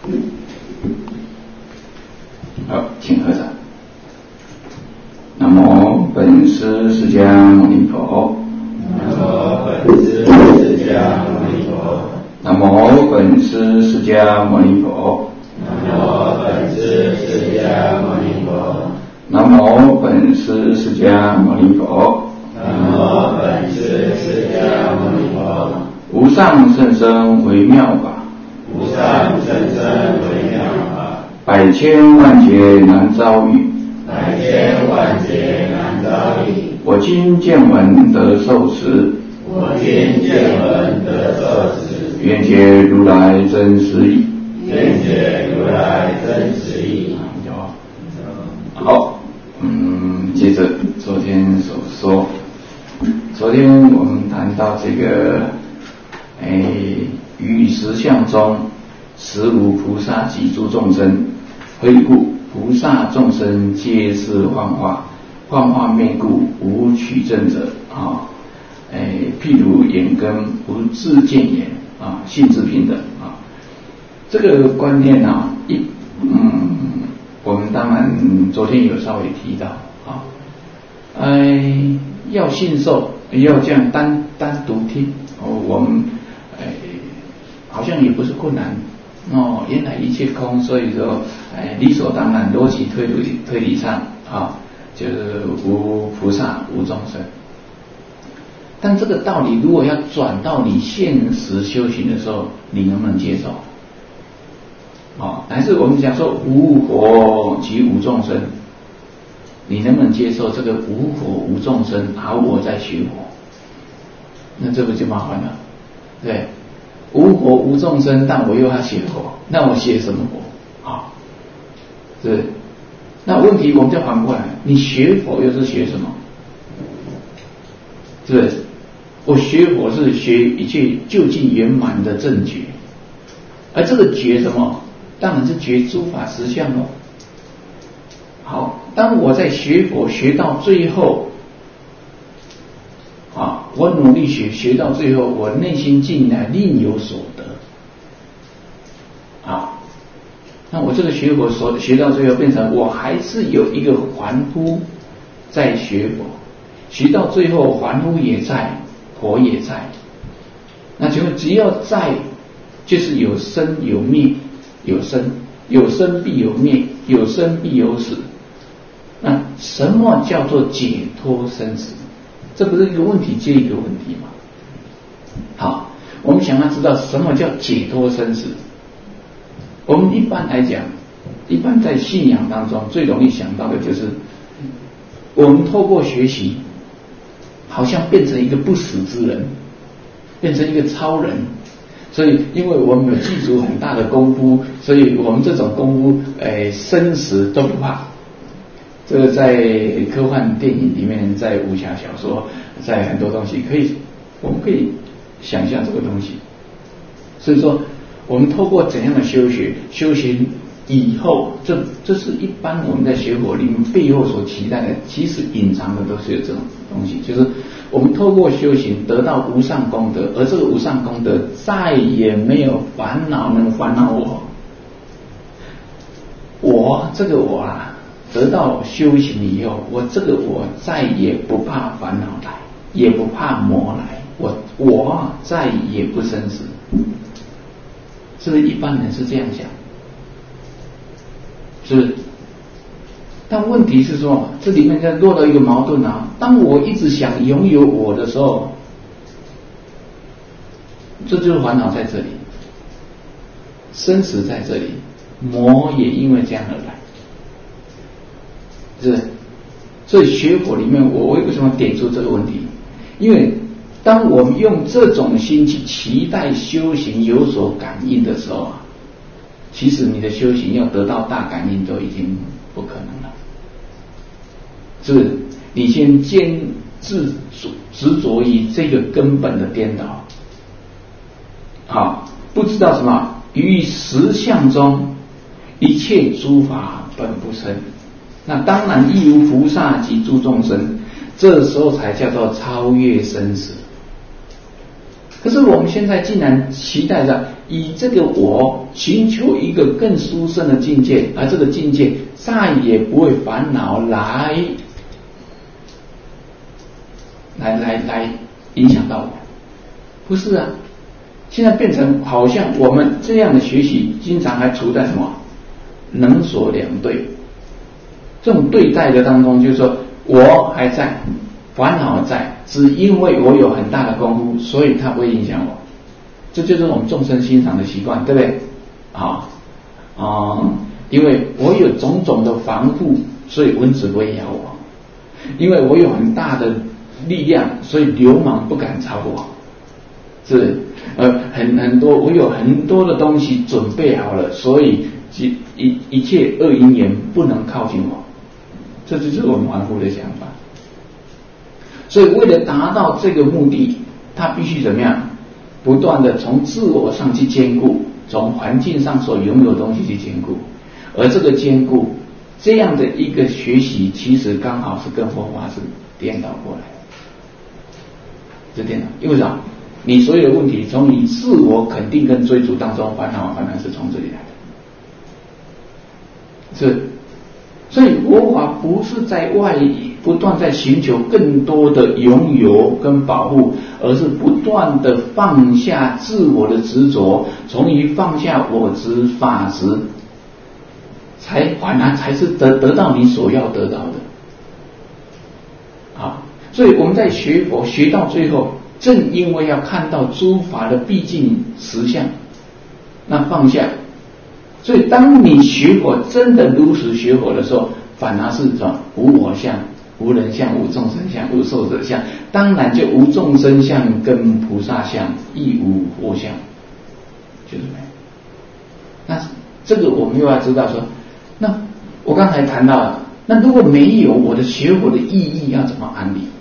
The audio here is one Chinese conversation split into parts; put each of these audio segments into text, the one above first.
好，请合掌。南无本师释迦牟尼佛。 南无本师释迦牟尼佛。 南无本师释迦牟尼佛。 南无本师释迦牟尼佛。 南无本师释迦牟尼佛。 南无本师释迦牟尼佛。 无上甚深微妙法， 无上甚深微妙法， 百千万劫难遭遇， 百千万劫难遭遇。 我今见闻得受持， 我今见闻得受持， 愿解如来真实义。 愿解如来真实义。 好，接着昨天所说，昨天我们谈到这个，于实相中，实无菩萨及诸众生，非故菩萨众生皆是幻化，幻化灭故无取证者啊。譬如眼根不自见眼啊，性质平等啊。这个观念啊，我们当然昨天有稍微提到啊，要信受，要这样单独听我们好像也不是困难哦。原来一切空，所以说理所当然，逻辑推理上啊，就是无菩萨无众生。但这个道理如果要转到你现实修行的时候，你能不能接受？还是我们讲说无佛及无众生，你能不能接受这个无佛无众生，而我在学佛？那这不就麻烦了？对，无佛无众生，但我又要学佛，那我学什么佛啊？是，那问题我们就反过来，你学佛又是学什么？是不是？我学佛是学一切究竟圆满的正觉，而这个觉什么？当然是觉诸法实相咯。好，当我在学佛学到最后我努力学到最后，我内心竟然另有所得那我这个学佛学到最后变成我还是有一个凡夫在学佛，学到最后凡夫也在，佛也在，那就只要在，就是有生有灭，有生必有灭，有生必有死。那什么叫做解脱生死？这不是一个问题接一个问题吗？好，我们想要知道什么叫解脱生死。我们一般来讲，一般在信仰当中最容易想到的就是我们透过学习好像变成一个不死之人，变成一个超人。所以因为我们有记住很大的功夫，所以我们这种功夫生死都不怕。这个在科幻电影里面，在武侠小说，在很多东西我们可以想象这个东西。所以说我们透过怎样的修行以后，这是一般我们在学佛里面背后所期待的，其实隐藏的都是有这种东西，就是我们透过修行得到无上功德，而这个无上功德再也没有烦恼能烦恼我这个我得到修行以后，我这个我再也不怕烦恼来，也不怕魔来，我再也不生死。是不是一般人是这样想？是不是？但问题是说，这里面在落到一个矛盾当我一直想拥有我的时候，这就是烦恼在这里，生死在这里，魔也因为这样而来。是不是？所以学佛里面，我为什么点出这个问题？因为当我们用这种心去期待修行有所感应的时候其实你的修行要得到大感应都已经不可能了。是不是？你先执着于这个根本的颠倒。好，不知道什么于实相中，一切诸法本不生。那当然亦无菩萨及诸众生，这时候才叫做超越生死。 可是我们现在竟然期待着以这个我寻求一个更殊胜的境界，而这个境界再也不会烦恼来影响到我。不是啊，现在变成好像我们这样的学习经常还处在什么能所两对这种对待的当中，就是说我还在，烦恼在，只因为我有很大的功夫，所以它不会影响我。这就是我们众生欣赏的习惯，对不对？因为我有种种的防护，所以蚊子不会咬我；因为我有很大的力量，所以流氓不敢吵我。是很多，我有很多的东西准备好了，所以一切恶因缘不能靠近我。这就是我们凡夫的想法。所以为了达到这个目的，他必须怎么样？不断的从自我上去兼顾，从环境上所拥有的东西去兼顾。而这个兼顾，这样的一个学习，其实刚好是跟佛法是颠倒过来的。是颠倒，因为啥？你所有的问题从你自我肯定跟追逐当中烦恼是从这里来的。是，所以佛法不是在外不断在寻求更多的拥有跟保护，而是不断的放下自我的执着，从于放下我执法执，反而才是得到你所要得到的。所以我们在学佛学到最后，正因为要看到诸法的毕竟实相，那放下。所以当你学佛真的如实学佛的时候，反而是说无我相、无人相、无众生相、无寿者相，当然就无众生相跟菩萨相，亦无佛相，就是没有。那这个我们又要知道说，那我刚才谈到了，那如果没有我的学佛的意义，要怎么安理？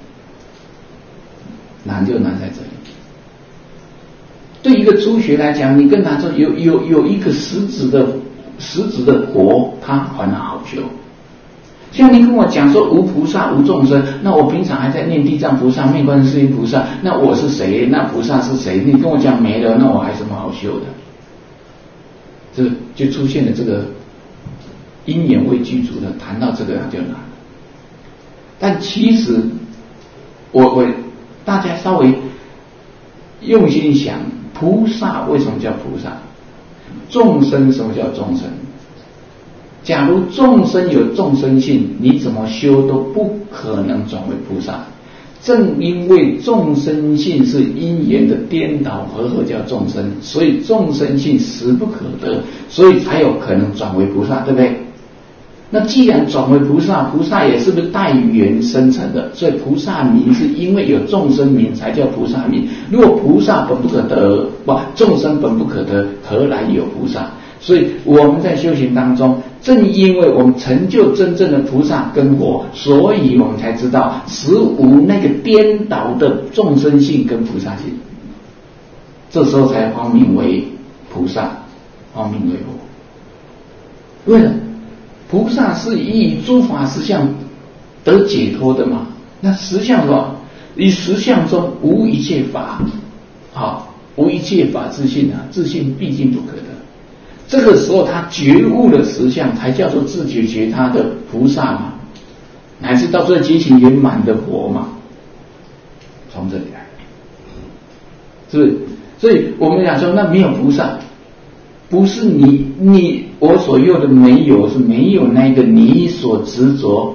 难就难在这里。对一个初学来讲，你跟他说有一个实质的佛，他反而好修。像你跟我讲说无菩萨无众生，那我平常还在念地藏菩萨、念观世音菩萨，那我是谁？那菩萨是谁？你跟我讲没了，那我还什么好修的？这就出现了这个因缘未具足的，谈到这个就难。但其实我大家稍微用心想，菩萨为什么叫菩萨？众生什么叫众生？假如众生有众生性，你怎么修都不可能转为菩萨。正因为众生性是因缘的颠倒和合叫众生，所以众生性实不可得，所以才有可能转为菩萨，对不对？那既然转为菩萨，菩萨也是不是带缘生成的？所以菩萨名是因为有众生名才叫菩萨名。如果菩萨本不可得，众生本不可得，何来有菩萨？所以我们在修行当中，正因为我们成就真正的菩萨跟佛，所以我们才知道实无那个颠倒的众生性跟菩萨性，这时候才方名为菩萨，方名为佛。为了菩萨是以诸法实相得解脱的嘛？那实相什么？以实相中无一切法，无一切法自性啊，自性毕竟不可得。这个时候他觉悟了实相，才叫做自觉觉他的菩萨嘛，乃至到最后结行圆满的佛嘛，从这里来，是不是？所以我们讲说，那没有菩萨，不是你我所有的没有，是没有那个你所执着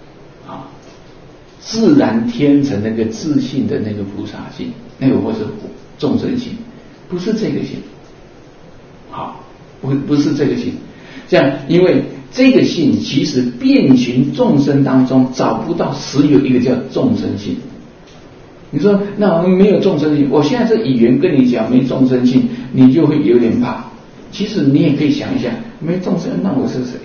自然天成那个自信的那个菩萨性，那个或是众生性，不是这个性，不是这个性。这样，因为这个性其实遍寻众生当中找不到实有一个叫众生性。你说那我们没有众生性，我现在这语言跟你讲没众生性，你就会有点怕。其实你也可以想一想，没众生，那我是谁？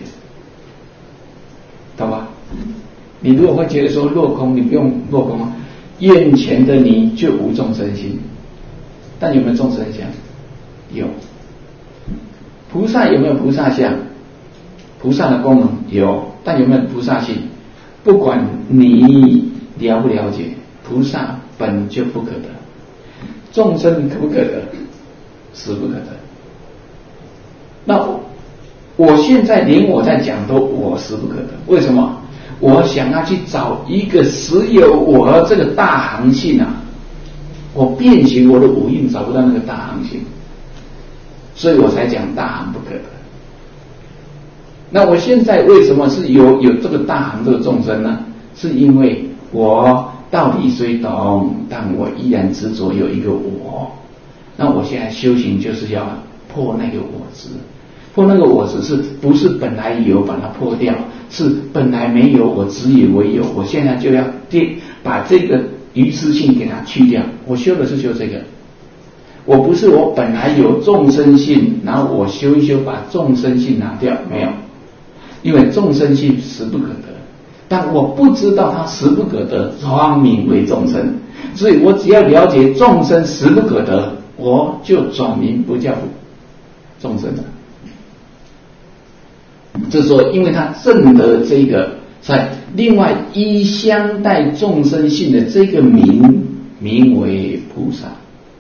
懂吧？你如果会觉得说落空，你不用落空啊，眼前的你就无众生心，但有没有众生相？有。菩萨有没有菩萨相？菩萨的功能有，但有没有菩萨性？不管你了不了解，菩萨本就不可得。 众生可不可得？实不可得。那我现在连我在讲都我实不可得，为什么？我想要去找一个实有我这个大行性啊，我遍行我的五蕴找不到那个大行性，所以我才讲大行不可得。那我现在为什么是有这个大行这个众生呢？是因为我道理虽懂，但我依然执着有一个我。那我现在修行就是要破那个我执，破那个我执是不是本来有把它破掉？是本来没有，我执以为有。我现在就要把这个愚痴性给它去掉。我修的是修这个，我不是我本来有众生性，然后我修一修把众生性拿掉，没有。因为众生性实不可得，但我不知道它实不可得，转名为众生，所以我只要了解众生实不可得，我就转名不叫众生了。这说因为他证得这个在另外依相待众生性的这个名为菩萨，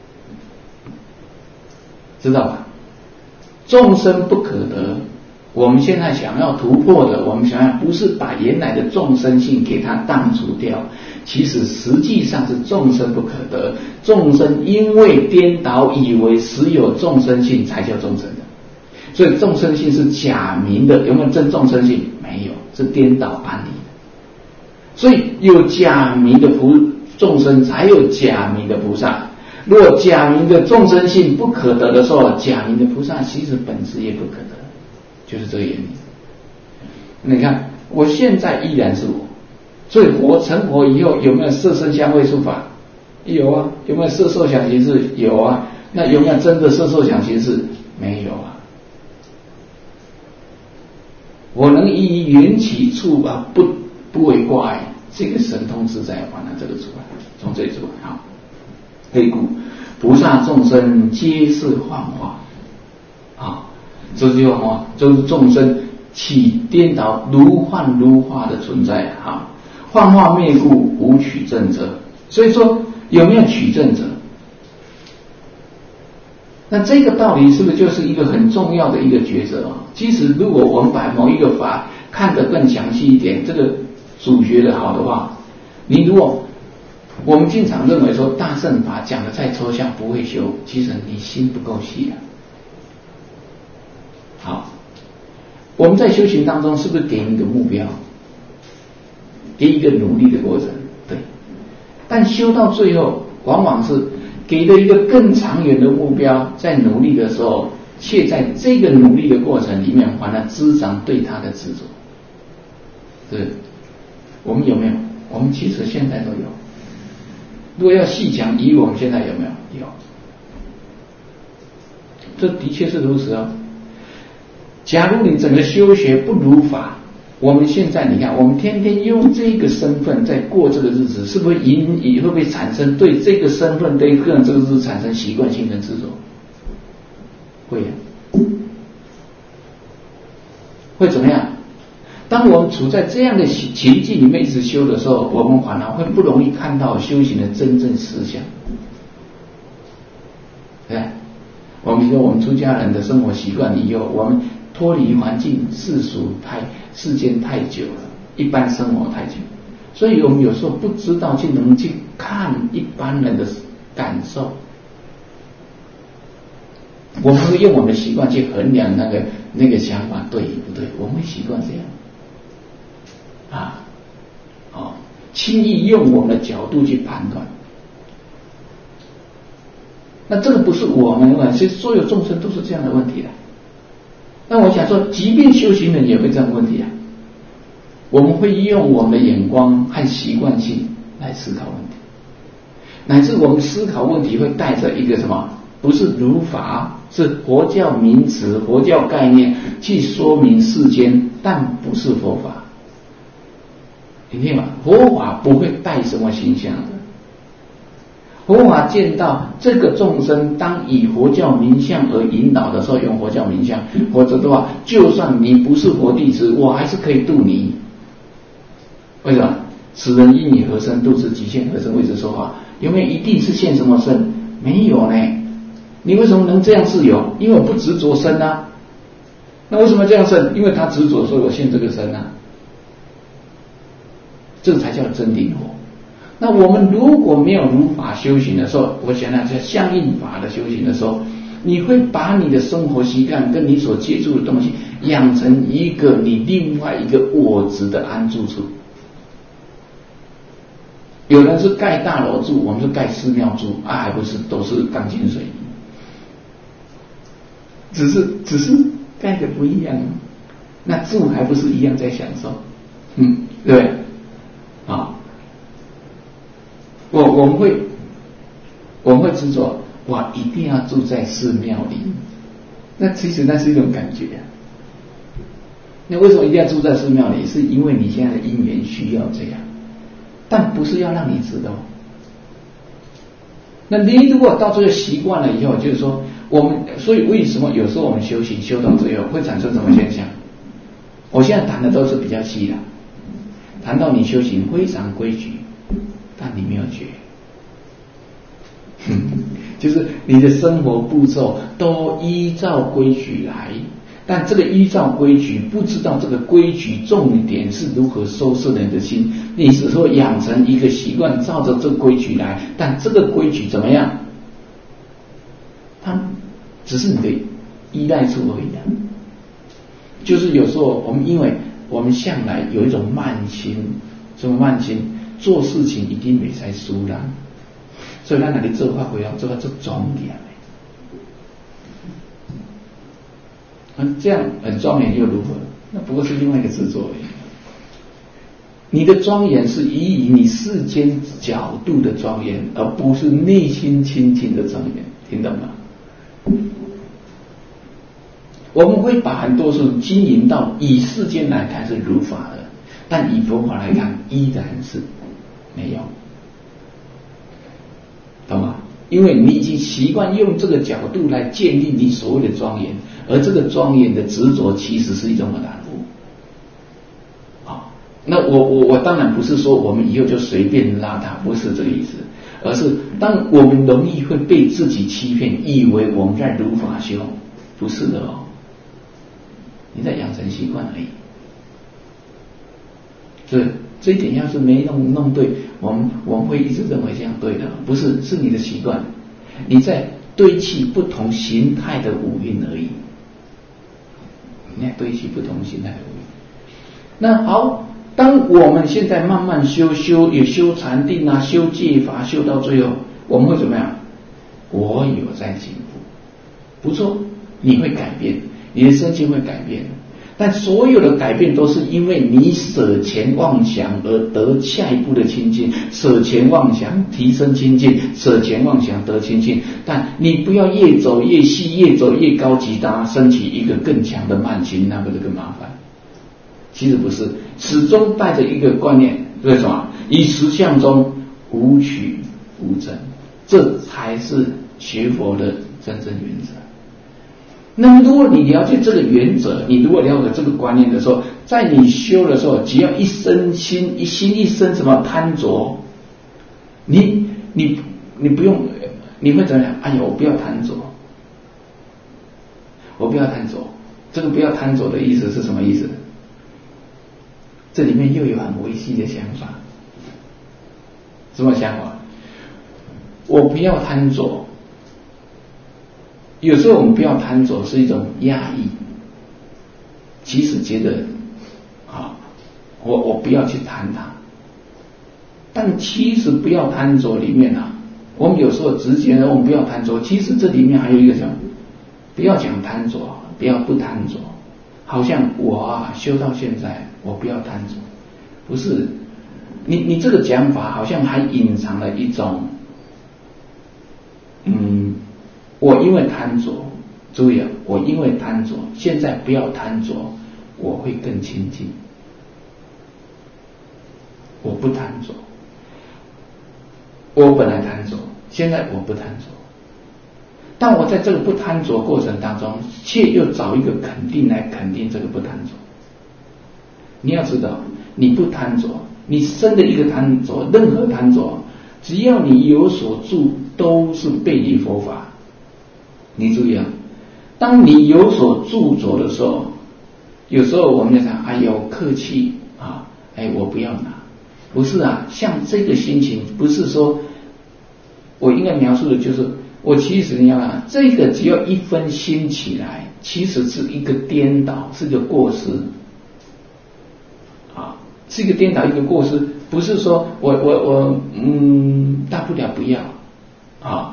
知道吧？众生不可得，我们现在想要突破的，我们想要不是把原来的众生性给它荡除掉，其实实际上是众生不可得，众生因为颠倒以为实有众生性才叫众生的，所以众生性是假名的，有没有真众生性？没有，是颠倒搬离的。所以有假名的众生才有假名的菩萨。若假名的众生性不可得的时候，假名的菩萨其实本质也不可得，就是这个原理。你看我现在依然是我，所以成佛以后有没有色身香味触法？有啊。有没有色受想行识？有啊。那有没有真的色受想行识？没有啊。我能依缘起处啊，不为挂碍，这个神通自在还了这个出来，从这里出来。好，黑故菩萨众生皆是幻化啊，这句话就是众生起颠倒如幻如化的存在啊，幻化灭故无取证者。所以说有没有取证者？那这个道理是不是就是一个很重要的一个抉择啊？其实如果我们把某一个法看得更详细一点，这个主学的好的话，你如果我们经常认为说大乘法讲的太抽象不会修，其实你心不够细啊。好，我们在修行当中是不是给你一个目标，给一个努力的过程？对，但修到最后往往是给了一个更长远的目标，在努力的时候，却在这个努力的过程里面，反而滋长对他的执着。是，我们有没有？我们其实现在都有。如果要细讲，以我们现在有没有？有。这的确是如此哦。假如你整个修学不如法，我们现在你看，我们天天用这个身份在过这个日子，是不是会不会产生对这个身份、对个人这个日子产生习惯性的执着？会啊。会怎么样？当我们处在这样的情境里面一直修的时候，我们反而会不容易看到修行的真正实相。对，我们说我们出家人的生活习惯以后，我们脱离环境世间太久了，一般生活太久，所以我们有时候不知道能去看一般人的感受。我们会用我们的习惯去衡量那个想法对与不对，我们会习惯这样。轻易用我们的角度去判断，那这个不是我们的，其实所有众生都是这样的问题的。那我想说，即便修行人也会这样的问题啊。我们会用我们的眼光和习惯性来思考问题，乃至我们思考问题会带着一个什么？不是如法，是佛教名词、佛教概念去说明世间，但不是佛法。你听嘛，佛法不会带什么形象的。佛法见到这个众生，当以佛教名相而引导的时候，用佛教名相，否则的话，就算你不是佛弟子，我还是可以度你。为什么？此人因你何身度之，即现何身为之说法？有没有一定是现什么身？ 没有呢。你为什么能这样是有？因为我不执着身啊。那为什么这样身？因为他执着，所以我现这个身啊。这个才叫真灵活。那我们如果没有如法修行的时候，我想在相应法的修行的时候，你会把你的生活习惯跟你所接触的东西养成一个你另外一个我执的安住处。有人是盖大楼住，我们是盖寺庙住啊，还不是都是钢筋水泥，只是盖的不一样，那住还不是一样在享受，对不对？啊，我们会执着，我一定要住在寺庙里，那其实那是一种感觉啊。那为什么一定要住在寺庙里？是因为你现在的因缘需要这样，但不是要让你知道。那你如果到这个习惯了以后，就是说所以为什么有时候我们修行修到最后会产生什么现象？我现在谈的都是比较细的，谈到你修行非常规矩，但你没有觉，就是你的生活步骤都依照规矩来，但这个依照规矩不知道这个规矩重点是如何收摄人的心，你只是养成一个习惯，照着这个规矩来，但这个规矩怎么样？它只是你的依赖处而已啊。就是有时候因为我们向来有一种慢心，什么慢心？做事情一定没在输啦，所以咱哪里做法会要做到这庄严的，这样很庄严又如何？那不过是另外一个执着而已。你的庄严是以你世间角度的庄严，而不是内心清净的庄严，听懂吗？我们会把很多事经营到以世间来看是如法的，但以佛法来看依然是没有，懂吗？因为你已经习惯用这个角度来建立你所谓的庄严，而这个庄严的执着其实是一种染污。那我当然不是说我们以后就随便拉它，不是这个意思，而是当我们容易会被自己欺骗，以为我们在如法修，不是的哦。你在养成习惯而已，所以这一点要是没弄对，我们会一直认为这样对的，不是，是你的习惯，你在堆砌不同形态的五蕴而已，你在堆砌不同形态的五蕴。那好，当我们现在慢慢修也修禅定啊，修戒法，修到最后，我们会怎么样？我有在进步，不错，你会改变。你的身心会改变，但所有的改变都是因为你舍前妄想而得下一步的清净，舍前妄想提升清净，舍前妄想得清净。但你不要越走越细，越走越高级，大家升起一个更强的慢心，那个更麻烦。其实不是，始终带着一个观念，为什么？以实相中无取无争，这才是学佛的真正原则。那么如果你了解这个原则，你如果了解这个观念的时候，在你修的时候，只要一生一生什么贪着，你不用，你会怎么样？哎呀，我不要贪着，我不要贪着。这个不要贪着的意思是什么意思？这里面又有很微细的想法。什么想法？我不要贪着。有时候我们不要贪着是一种压抑，其实觉得我不要去贪它，但其实不要贪着里面我们有时候直觉我们不要贪着，其实这里面还有一个什么？不要讲贪着，不贪着，好像我修到现在我不要贪着，不是，你这个讲法好像还隐藏了一种我因为贪着，注意我因为贪着，现在不要贪着，我会更亲近。我不贪着，我本来贪着，现在我不贪着。但我在这个不贪着过程当中，却又找一个肯定来肯定这个不贪着。你要知道，你不贪着，你生的一个贪着，任何贪着，只要你有所都是背离佛法。你注意啊，当你有所著着的时候，有时候我们就讲哎呦客气啊，哎我不要拿，不是啊，像这个心情不是说我应该描述的就是我其实你要啊，这个只要一分心起来，其实是一个颠倒，是个过失啊，是一个颠倒，一个过失，不是说我大不了不要啊。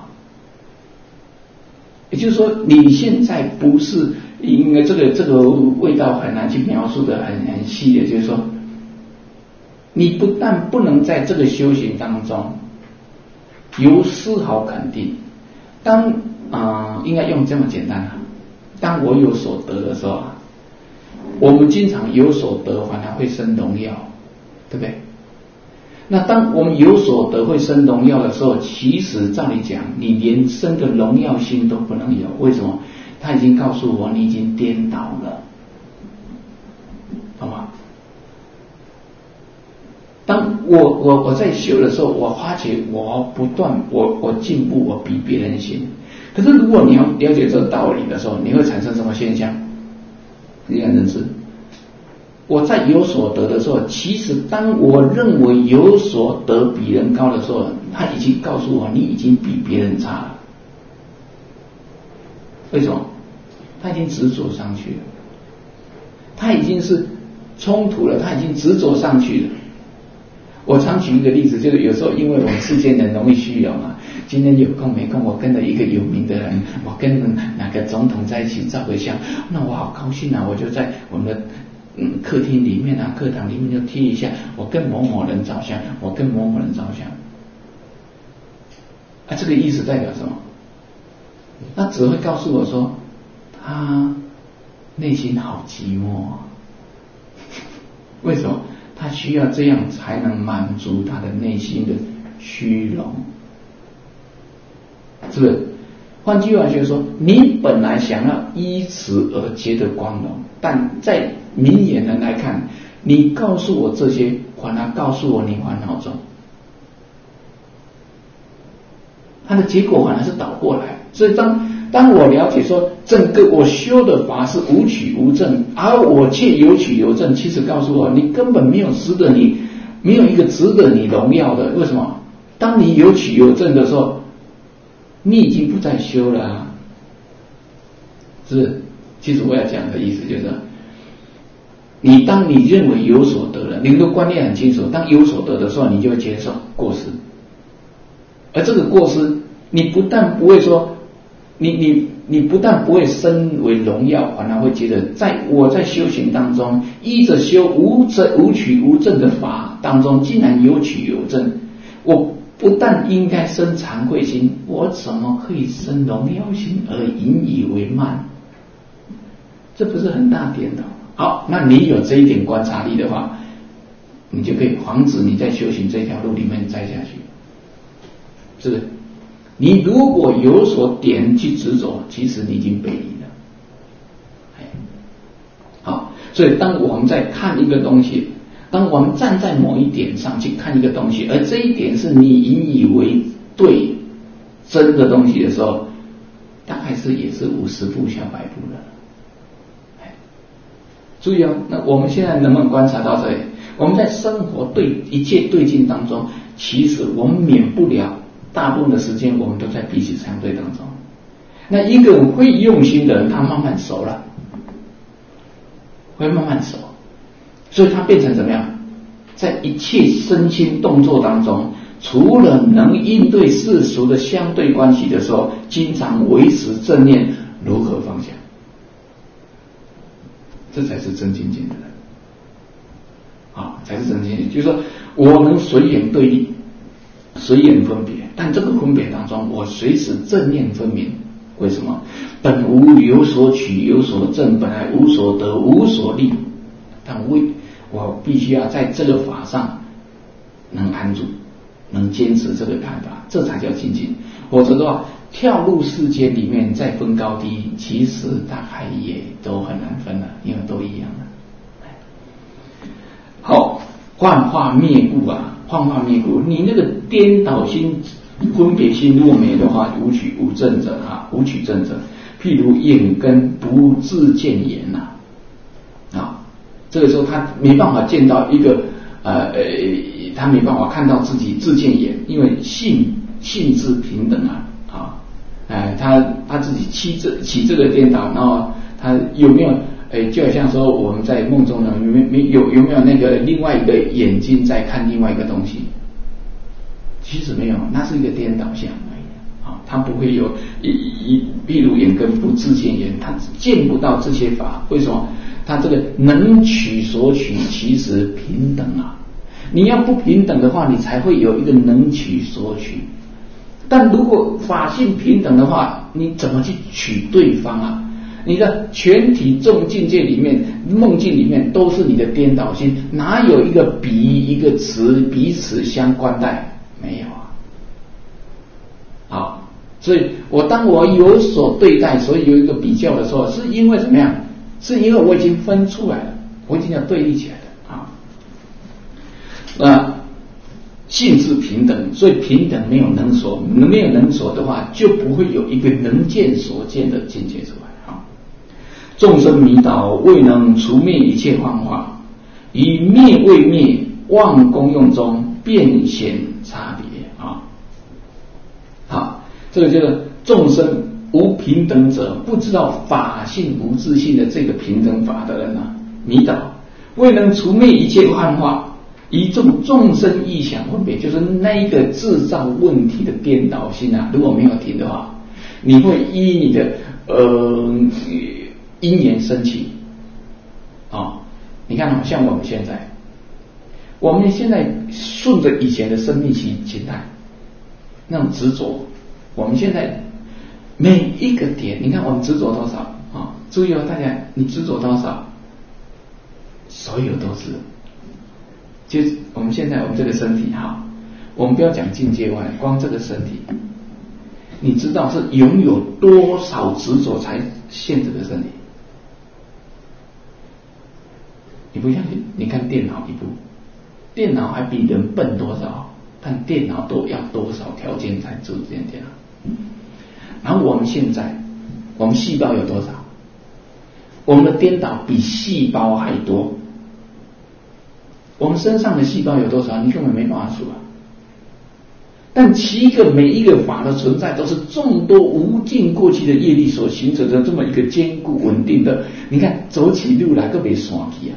也就是说，你现在不是因为这个味道很难去描述的很细的，就是说，你不但不能在这个修行当中有丝毫肯定，当应该用这么简单啊，当我有所得的时候啊，我们经常有所得反而会生荣耀，对不对？那当我们有所得会生荣耀的时候，其实照理讲，你连生个荣耀心都不能有。为什么？他已经告诉我，你已经颠倒了，好吗？当我在修的时候，我发觉我不断我进步，我比别人行。可是如果你要了解这个道理的时候，你会产生什么现象？你看人事。我在有所得的时候，其实当我认为有所得比人高的时候，他已经告诉我你已经比别人差了。为什么？他已经执着上去了，他已经是冲突了，他已经执着上去了。我常举一个例子，就是有时候因为我们世间人容易虚荣嘛，今天有空没空，我跟了一个有名的人，我跟哪个总统在一起照个相，那我好高兴啊！我就在我们的客厅里面啊，课堂里面就贴一下，我跟某某人照相，我跟某某人照相。啊，这个意思代表什么？那只会告诉我说，他内心好寂寞。为什么？他需要这样才能满足他的内心的虚荣，是不是？换句话就是说，你本来想要依此而结的光荣，但在明眼人来看，你告诉我这些，反而告诉我你烦恼中，它的结果反而是倒过来。所以当我了解说，整个我修的法是无取无证，而我却有取有证，其实告诉我，你根本没有没有一个值得你荣耀的。为什么？当你有取有证的时候，你已经不再修了啊。是，其实我要讲的意思就是，当你认为有所得了，你的观念很清楚，当有所得的时候，你就会接受过失，而这个过失，你不但不会说，你不但不会升为荣耀，反而会觉得，我在修行当中，依着修无取无证的法当中，竟然有取有证，我不但应该生惭愧心，我怎么可以生荣耀心而引以为慢？这不是很大颠倒？好，那你有这一点观察力的话，你就可以防止你在修行这条路里面栽下去，是不是？你如果有所点去执着，其实你已经背离了。好，所以当我们在看一个东西，当我们站在某一点上去看一个东西，而这一点是你引以为对真的东西的时候，大概也是50步笑100步了。注意哦，那我们现在能不能观察到这里？我们在生活一切对境当中，其实我们免不了大部分的时间我们都在彼此相对当中。那一个会用心的人，他慢慢熟了，会慢慢熟，所以他变成怎么样？在一切身心动作当中，除了能应对世俗的相对关系的时候，经常维持正念，如何放下？这才是真精进的人啊，才是真精进。就是说我能随缘对立，随缘分别，但这个分别当中，我随时正念分明。为什么？本无有所取有所证，本来无所得无所利，但我必须要在这个法上能安住，能坚持这个看法，这才叫精进。否则的话，跳入世间里面再分高低，其实大概也都很难分了，因为都一样了。好，幻化灭故啊，幻化灭故，你那个颠倒心分别心如果没有的话，无取无证者啊，无取证者，譬如眼根不自见言呐，这个时候他没办法见到一个他没办法看到自己自见言，因为性质平等他自己起这个颠倒，然后他有没有就好像说我们在梦中呢，有没有那个另外一个眼睛在看另外一个东西？其实没有，那是一个颠倒相而已啊，他不会有譬如眼根不自见言，他见不到这些法。为什么？他这个能取所取其实平等啊，你要不平等的话，你才会有一个能取所取。但如果法性平等的话，你怎么去取对方啊？你的全体众境界里面，梦境里面都是你的颠倒心，哪有一个彼一个此彼此相关待？没有啊。好，所以当我有所对待，所以有一个比较的时候，是因为怎么样？是因为我已经分出来了，我已经要对立起来了啊。性质平等，所以平等没有能所，没有能所的话，就不会有一个能见所见的境界出来啊。众生迷倒，未能除灭一切幻化，以灭未灭，妄功用中变显差别啊。好，这个就是众生无平等者，不知道法性无自性的这个平等法的人啊，迷倒，未能除灭一切幻化。以众生意想分别，就是那一个制造问题的颠倒心啊，如果没有停的话，你会依你的因缘生起你看像我们现在顺着以前的生命形态那种执着，我们现在每一个点，你看我们执着多少啊？注意大家，你执着多少，所有都是。就是我们现在这个身体我们不要讲境界外，光这个身体，你知道是拥有多少执着才现这个身体？你不相信？你看电脑一部，电脑还比人笨多少？看电脑都要多少条件才做这件电脑？然后我们现在，我们细胞有多少？我们的颠倒比细胞还多。我们身上的细胞有多少？你根本没办法数啊。但每一个法的存在，都是众多无尽过去的业力所形成的这么一个坚固稳定的。你看走起路来都没散去啊！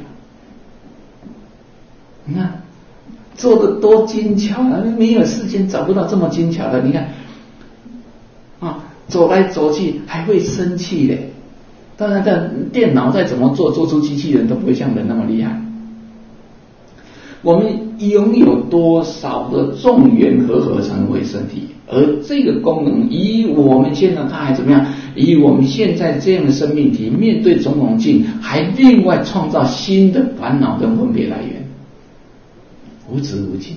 你看做的多精巧啊！没有世间找不到这么精巧的。你看走来走去还会生气嘞。当然，电脑再怎么做出机器人都不会像人那么厉害。我们拥有多少的众缘合成为身体，而这个功能以我们现在它还怎么样？以我们现在这样的生命体面对种种境，还另外创造新的烦恼跟分别来源，无止无尽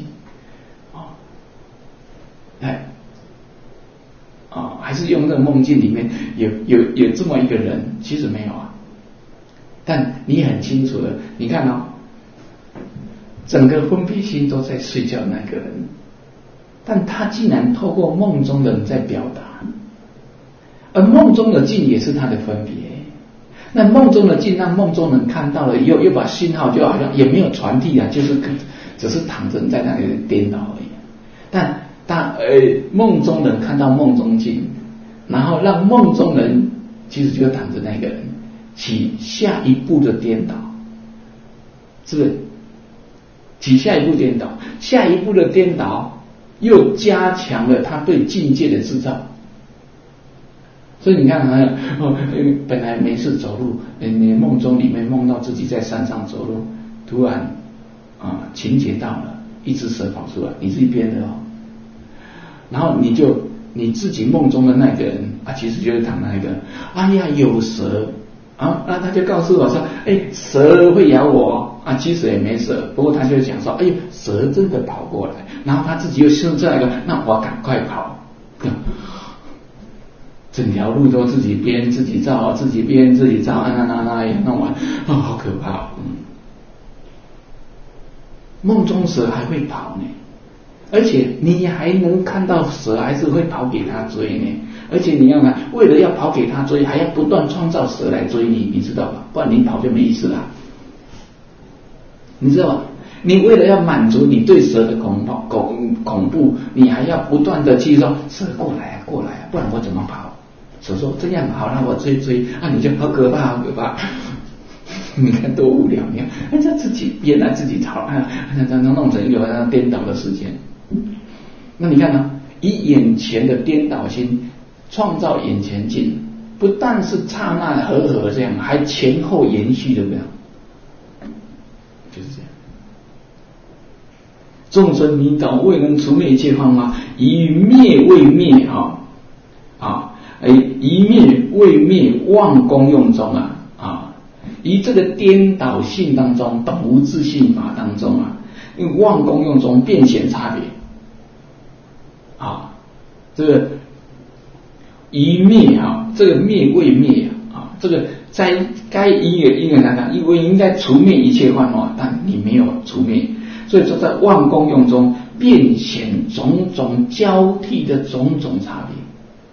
还是用这个梦境里面有这么一个人，其实没有啊。但你很清楚的，你看整个分别心都在睡觉那个人，但他竟然透过梦中的人在表达，而梦中的境也是他的分别。那梦中的境让梦中人看到了以后，又把信号就好像也没有传递啊，就是只是躺着在那里颠倒而已。但梦中人看到梦中境，然后让梦中人其实就躺着那个人起下一步的颠倒，是不是？起下一步颠倒，下一步的颠倒又加强了他对境界的制造。所以你看本来没事走路，你梦中里面梦到自己在山上走路，突然情节到了，一只蛇跑出来，你自己编的然后你自己梦中的那个人其实就是躺那个，哎呀有蛇那他就告诉我说，蛇会咬我其实也没蛇，不过他就讲说，蛇真的跑过来，然后他自己又生这个，那我赶快跑，整条路都自己编自己造，自己编自己造，弄完好可怕梦中蛇还会跑呢， 而且你还能看到蛇还是会跑给他追呢。而且你要看，为了要跑给他追，还要不断创造蛇来追你，你知道吧？不然你跑就没意思了。你知道吧？你为了要满足你对蛇的恐怖，你还要不断的去说蛇过来啊，过来啊，不然我怎么跑？蛇说这样好，让我追啊，你就好可怕，好可怕。你看多无聊，你看人家自己编来自己吵啊，弄成一个颠倒的事件。那你看呢？以眼前的颠倒心创造眼前境，不但是刹那合这样，还前后延续的，没有？就是这样。众生迷倒，未能除灭一切幻化，以灭未灭一灭未灭妄功用中以这个颠倒性当中，等无自性法当中因为妄功用中变显差别这个一灭这个灭未灭这个在该因缘来讲，因为应该除灭一切幻化，但你没有除灭，所以说在妄功用中变显种种交替的种种差别。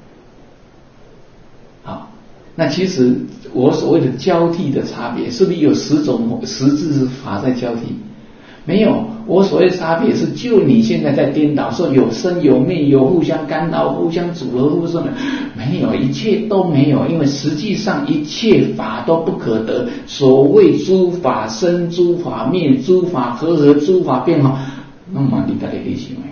那其实我所谓的交替的差别，是不是有10字法在交替？没有，我所谓的差别是就你现在在颠倒，说有生有灭，有互相干扰，互相组合，没有，一切都没有，因为实际上一切法都不可得。所谓诸法生，诸法灭，诸法和，诸法变化，那么你大概可以行为。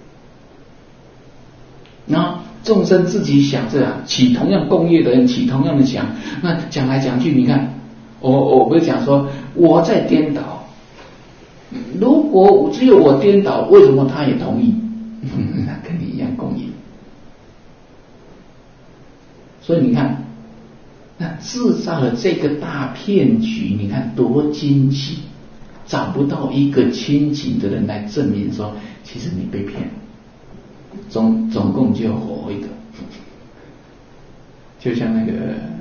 那众生自己想着起同样共业的人起同样的想，那讲来讲去，你看我不是讲说我在颠倒，如果只有我颠倒，为什么他也同意？那跟你一样共业。所以你看，那制造了这个大骗局，你看多惊奇，找不到一个清醒的人来证明说，其实你被骗了。总共就活一个，就像那个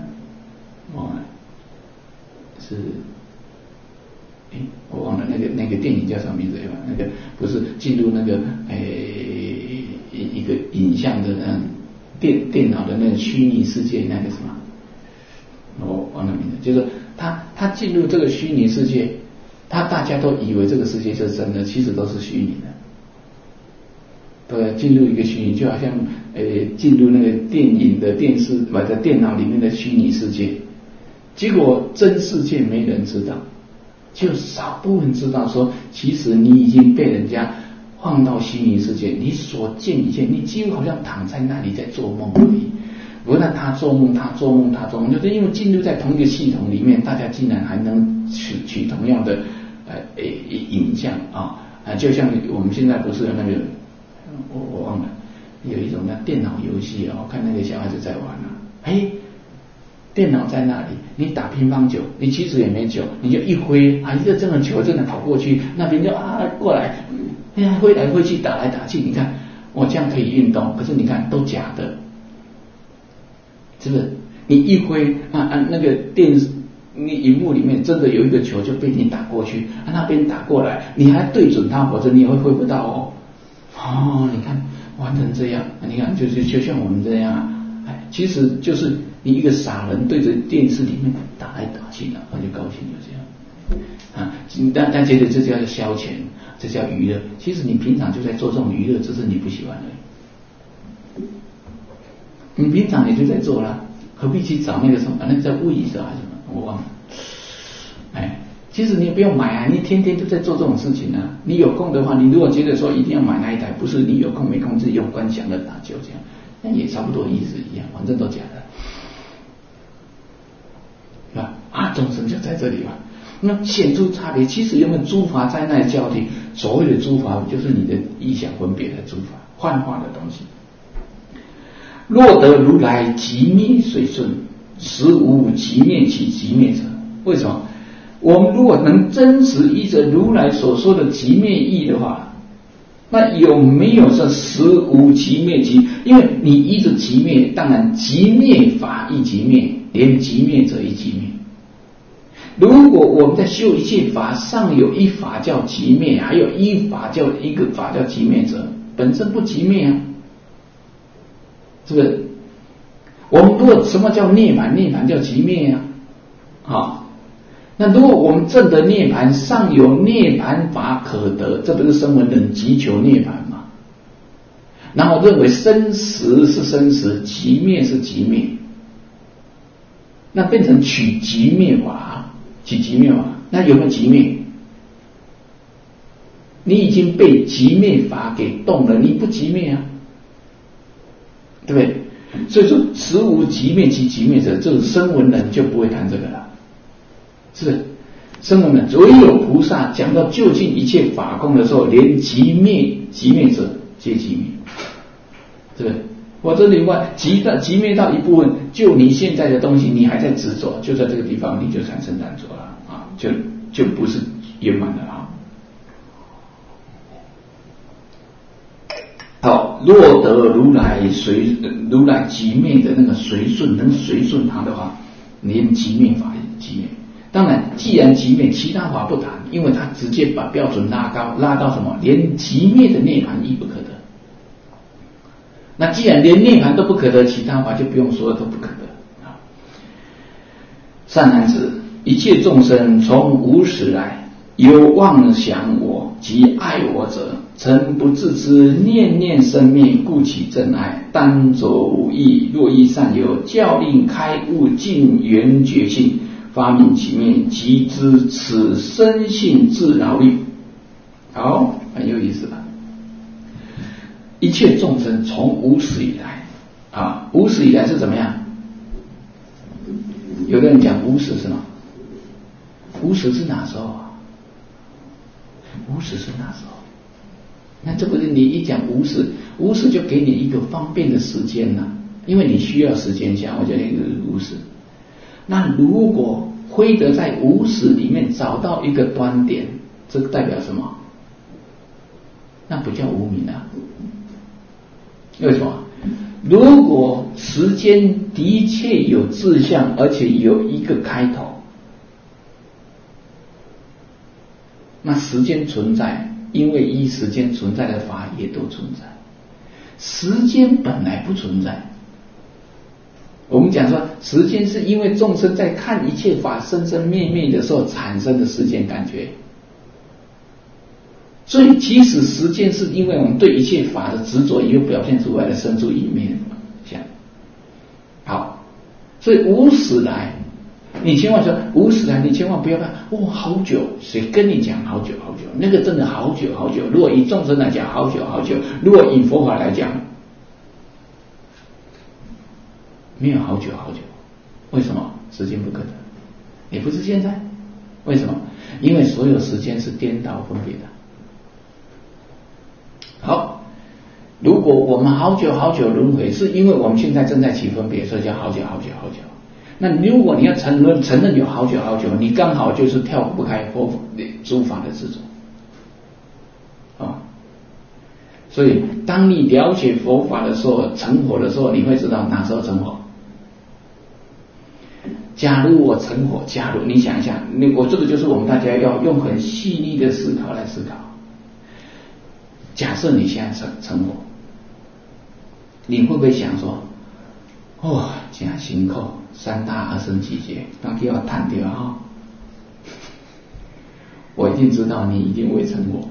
我忘了那个电影叫什么名字了？那个不是进入那个一个影像的电脑的那个虚拟世界，那个什么，我忘了名字。就是他进入这个虚拟世界，大家都以为这个世界就是真的，其实都是虚拟的。对，进入一个虚拟，就好像进入那个电影的电视或者电脑里面的虚拟世界，结果真世界没人知道，就少部分知道说，其实你已经被人家放到虚拟世界，你所见一切，你几乎好像躺在那里在做梦而已。不但他做梦，就是因为进入在同一个系统里面，大家竟然还能取同样的影像就像我们现在不是有那个。我忘了，有一种那电脑游戏我看那个小孩子在玩电脑在那里，你打乒乓球，你其实也没球，你就一挥一个这种球真的跑过去，那边就过来，挥来挥去，打来打去，你看我这样可以运动，可是你看都假的，是不是？你一挥那个电视。你荧幕里面真的有一个球就被你打过去，那边打过来，你还对准它，否则你也会挥不到你看玩成这样，你看就像我们这样其实就是你一个傻人对着电视里面打来打去的，就高兴就这样但觉得这叫消遣，这叫娱乐。其实你平常就在做这种娱乐，只是你不喜欢而已。你平常也就在做啦，何必去找那个什么？那个叫位置还是什么？我忘了。其实你也不用买你天天就在做这种事情你有空的话，你如果觉得说一定要买那一台，不是你有空没空自己用观想的打就这样，那也差不多意思一样，反正都假的，是吧？众生就在这里吧。那显出差别，其实有没有诸法在那交替？所谓的诸法，就是你的意想分别的诸法，幻化的东西。若得如来即灭随顺，实无即灭起即灭者。为什么？我们如果能真实依着如来所说的即灭义的话，那有没有说实无即灭即？因为你依着即灭，当然即灭法亦即灭，连即灭者亦即灭。如果我们在修一切法上有一法叫即灭，还有一个法叫即灭者， 本身不寂灭啊，是不是？我们如果什么叫涅槃？涅槃叫寂灭啊，好。那如果我们证得涅槃，尚有涅槃法可得，这不是声闻人急求涅槃吗？然后认为生死是生死，寂灭是寂灭，那变成取寂灭法，取寂灭法，那有没有寂灭？你已经被寂灭法给动了，你不寂灭啊，对不对？所以说实无寂灭即寂灭者，这种声闻人就不会谈这个了。是声闻人，唯有菩萨讲到究竟一切法空的时候，连寂灭者皆寂灭，对不对？否则你话寂灭到一部分，就你现在的东西，你还在执着，就在这个地方，你就产生贪着了啊，就不是圆满的啊。好，若得如来寂灭的那个随顺，能随顺他的话，连寂灭法也寂灭。当然，既然寂灭，其他法不谈，因为他直接把标准拉高，拉到什么？连寂灭的涅槃亦不可得。那既然连涅槃都不可得，其他法就不用说都不可得啊。善男子，一切众生从无始来，有妄想我及爱我者，曾不自知念念生灭，故起真爱，单着无益。若依善友，教令开悟尽圆觉性，发明其灭，即知此生性自饶力。好，很有意思吧？一切众生从无始以来啊，无始以来是怎么样？有的人讲无始是什么？无始是哪时候啊？无始是哪时候？那这不是你一讲无始，无始就给你一个方便的时间了，因为你需要时间想，我叫你无始。那如果非得在无始里面找到一个端点，这个代表什么？那不叫无明啊。为什么？如果时间的确有志向，而且有一个开头，那时间存在，因为依时间存在的法也都存在。时间本来不存在。我们讲说，时间是因为众生在看一切法生生灭灭的时候产生的时间感觉。所以即使时间是因为我们对一切法的执着，也有表现出来的生出一面像。好，所以无始来，你千万说无始来，你千万不要看好久，谁跟你讲好久好久？那个真的好久好久。如果以众生来讲，好久好久；如果以佛法来讲，没有好久好久。为什么？时间不可得，也不是现在。为什么？因为所有时间是颠倒分别的。好，如果我们好久好久轮回，是因为我们现在正在起分别，所以叫好久好久好久。那如果你要承认有好久好久，你刚好就是跳不开诸法的执着啊。所以当你了解佛法的时候，成佛的时候，你会知道哪时候成佛。假如我成佛，假如你想一下，我这个就是我们大家要用很细腻的思考来思考。假设你现在成佛，你会不会想说，真辛苦，三大阿僧祇劫，刚给我叹掉哈，我一定知道你一定会成佛，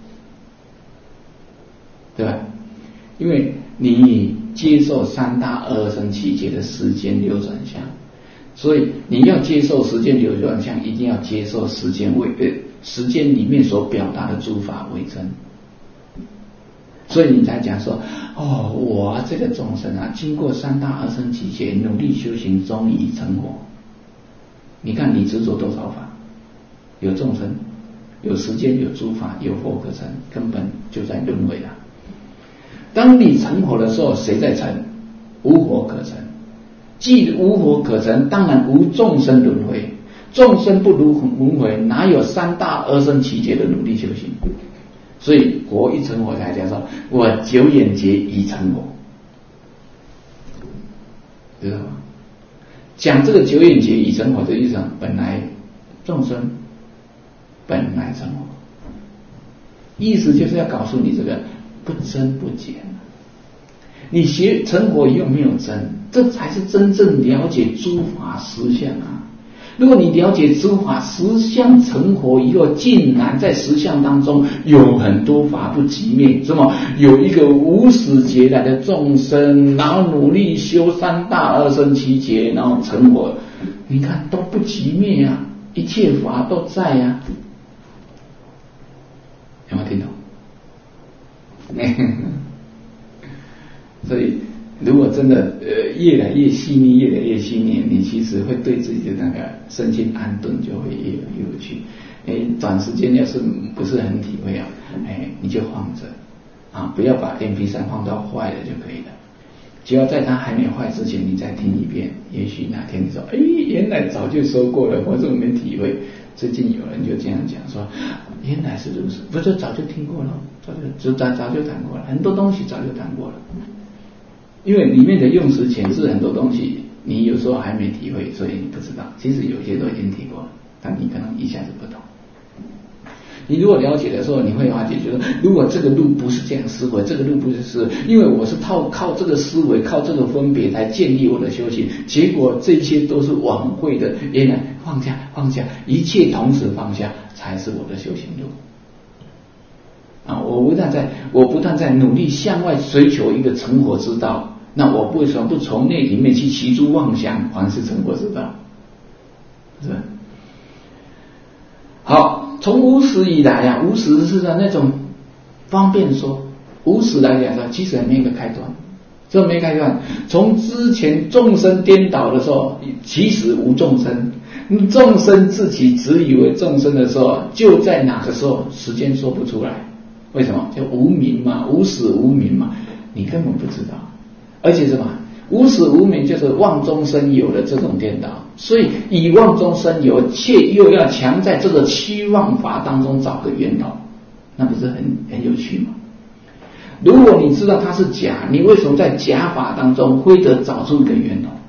对吧？因为你接受三大阿僧祇劫的时间流转相，所以你要接受时间流转相，一定要接受时间里面所表达的诸法为真。所以你才讲说，我这个众生啊，经过三大阿僧祇劫努力修行，终于成佛。你看你执着多少法？有众生，有时间，有诸法，有佛可成，根本就在轮回了。当你成佛的时候，谁在成？无佛可成。既无佛可成，当然无众生轮回。众生不如轮回，哪有三大阿僧祇劫的努力修行？所以佛一成佛才讲说，我九眼劫已成佛，知道吗？讲这个九眼劫已成佛的意思，本来众生本来成佛，意思就是要告诉你这个不增不减。你学成佛以后没有增，这才是真正了解诸法实相啊。如果你了解诸法实相成佛以后，竟然在实相当中有很多法不寂灭，什么有一个无始劫来的众生，然后努力修三大二生七劫，然后成佛，你看都不寂灭啊，一切法都在啊，有没有听懂？所以如果真的越来越细腻，越来越细腻，你其实会对自己的那个身心安顿就会越有趣。短时间要是不是很体会啊，你就放着啊，不要把 MP3 放到坏了就可以了。只要在它还没坏之前，你再听一遍，也许哪天你说，原来早就说过了，我怎么没体会？最近有人就这样讲说，原来是如此，不是早就听过了，早就谈过了，很多东西早就谈过了。因为里面的用词遣字很多东西，你有时候还没体会，所以你不知道。其实有些都已经提过了，但你可能一下子不懂。你如果了解的时候，你会发觉，就是如果这个路不是这样思维，这个路不是因为我是靠这个思维，靠这个分别来建立我的修行，结果这些都是枉费的。原来放下，一切同时放下，才是我的修行路。啊，我不但在努力向外追求一个成佛之道，那我为什么不从内里面去起诸妄想，还是成佛之道？是吧？好，从无始以来啊，无始是那种方便说，无始来讲说，其实还没有一个开端，这没开端。从之前众生颠倒的时候，其实无众生，众生自己只以为众生的时候，就在哪个时候，时间说不出来。为什么？就无明嘛，无始无明嘛，你根本不知道。而且什么？无始无明就是妄中生有的这种颠倒，所以以妄中生有，却又要强在这个七妄法当中找个源头，那不是很有趣吗？如果你知道它是假，你为什么在假法当中非得找出一个源头？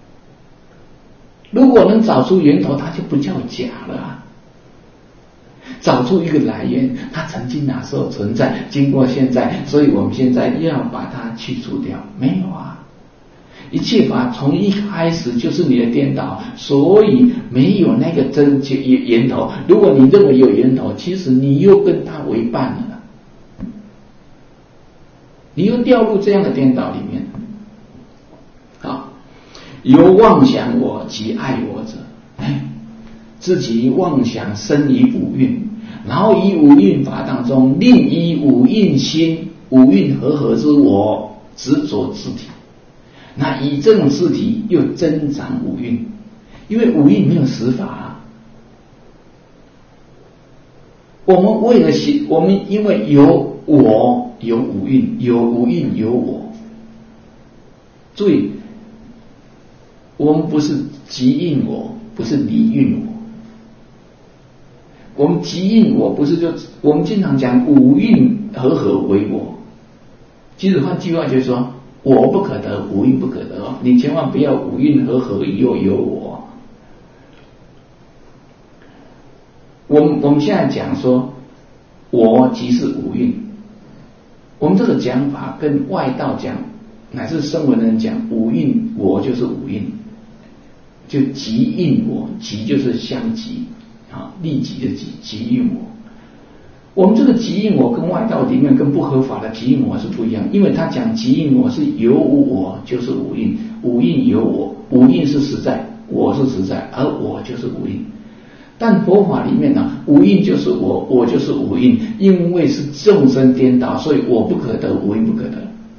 如果能找出源头，它就不叫假了啊。找出一个来源，它曾经哪时候存在，经过现在，所以我们现在要把它去除掉。没有啊，一切法从一开始就是你的颠倒，所以没有那个真源头。如果你认为有源头，其实你又跟它为伴了，你又掉入这样的颠倒里面。好，由妄想我及爱我者，自己妄想生于五蕴，然后以五蕴法当中另以五蕴心、五蕴和之我执着自体，那以这种自体又增长五蕴，因为五蕴没有实法啊。我们为了我们因为有我有五蕴，有五蕴有我，注意，我们不是即印我，不是离蕴我。我们即印我不是就我们经常讲五蕴和为我，其实换句话就是说，我不可得，五蕴不可得哦。你千万不要五蕴和又有我。我们现在讲说，我即是五蕴。我们这个讲法跟外道讲，乃至声闻人讲，五蕴我就是五蕴，就即印我，即就是相即。立即的即印我，我们这个即印我跟外道里面跟不合法的即印我是不一样，因为他讲即印我是有我就是五蕴，五蕴有我，五蕴是实在，我是实在，而我就是五蕴。但佛法里面呢，五蕴就是我，我就是五蕴，因为是众生颠倒，所以我不可得，五蕴不可得。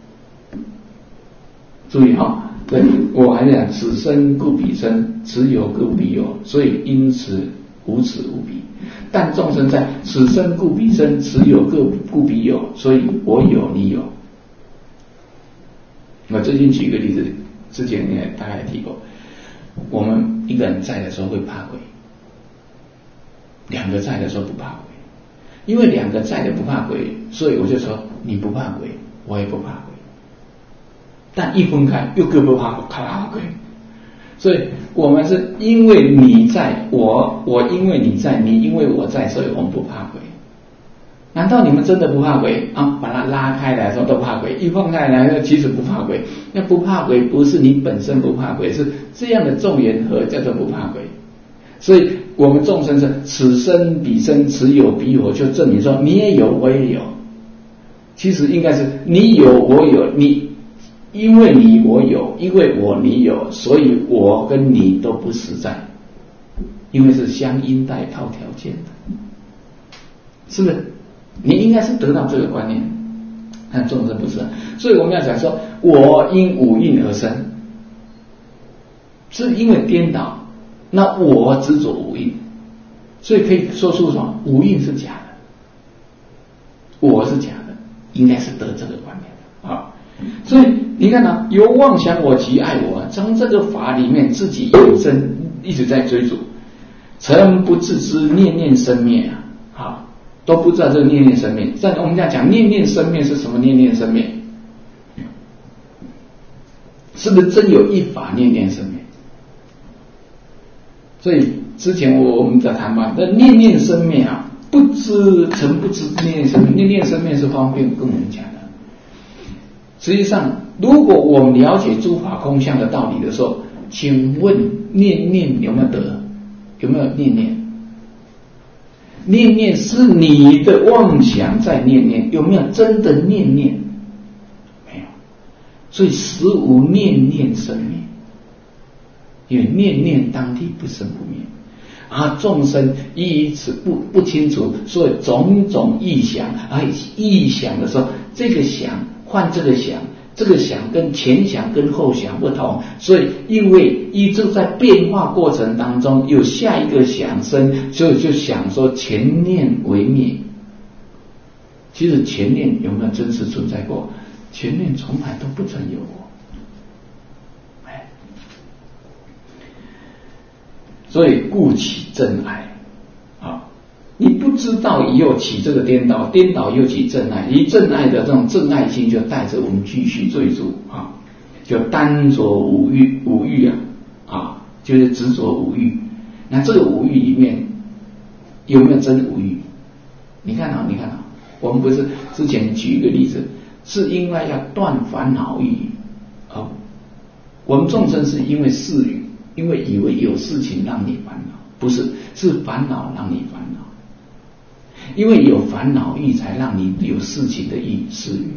注意哈，对我还讲此生故彼生，此有故彼有，所以因此无此无彼。但众生在此生故彼生，此有故彼有，所以我有你有。我最近举一个例子，之前也大概提过，我们一个人在的时候会怕鬼，两个在的时候不怕鬼。因为两个在的不怕鬼，所以我就说你不怕鬼，我也不怕鬼。但一分开又各不怕鬼。所以我们是因为你在，我因为你在，你因为我在，所以我们不怕鬼。 难道你们真的不怕鬼啊？把它拉开来说都怕鬼，一放开来其实不怕鬼。那不怕鬼不是你本身不怕鬼，是这样的众缘合叫做不怕鬼。所以我们众生是此生彼生，此有彼有，就证明说你也有我也有。其实应该是你有我有，你因为你我有，因为我你有，所以我跟你都不实在，因为是相因带靠条件的，是不是？你应该是得到这个观念，但众生不是。所以我们要讲说，我因五蕴而生，是因为颠倒，那我执着五蕴，所以可以说出什么？五蕴是假的，我是假的，应该是得这个观念啊。所以你看啊，由妄想我即爱我，从这个法里面自己有生一直在追逐，诚不自知念念生灭啊，好，都不知道这个念念生灭。但我们讲念念生灭是什么？念念生灭是不是真有一法念念生灭？所以之前我们在谈嘛，那念念生灭啊，不知诚不知念念生灭，念念生灭是方便跟我们讲的。实际上，如果我们了解诸法空相的道理的时候，请问念念有没有得？有没有念念？念念是你的妄想在念念，有没有真的念念？没有。所以实无念念生灭，因为念念当体不生不灭。而众生依此不清楚，所以种种臆想，而臆想的时候，这个想换这个想，这个想跟前想跟后想不同，所以因为依旧在变化过程当中有下一个想生，所以就想说前念为灭。其实前念有没有真实存在过？前念从来都不曾有过。所以故起真爱啊！你不知道以后起这个颠倒，颠倒又起真爱，以真爱的这种真爱心就带着我们继续追逐啊，就单着五欲啊，就是执着五欲。那这个五欲里面有没有真五欲？你看啊，我们不是之前举一个例子，是因为要断烦恼欲啊，我们众生是因为事欲。因为以为有事情让你烦恼，不是，是烦恼让你烦恼。因为有烦恼欲，才让你有事情的事欲。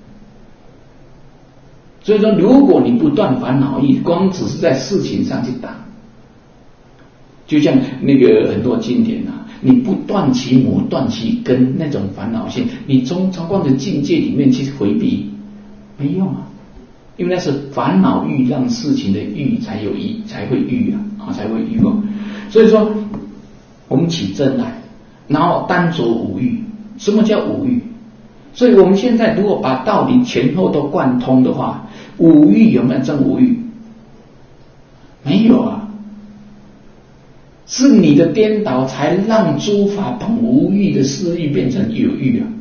所以说，如果你不断烦恼欲，光只是在事情上去打，就像那个很多经典啊，你不断其母，断其根，那种烦恼性，你从光的境界里面去回避，没用啊。因为那是烦恼欲让事情的欲才有欲，才会欲才会欲望。所以说我们起真爱，然后单着五欲。什么叫五欲？所以我们现在如果把道理前后都贯通的话，五欲有没有真五欲？没有啊，是你的颠倒才让诸法本无欲的事欲变成有欲啊。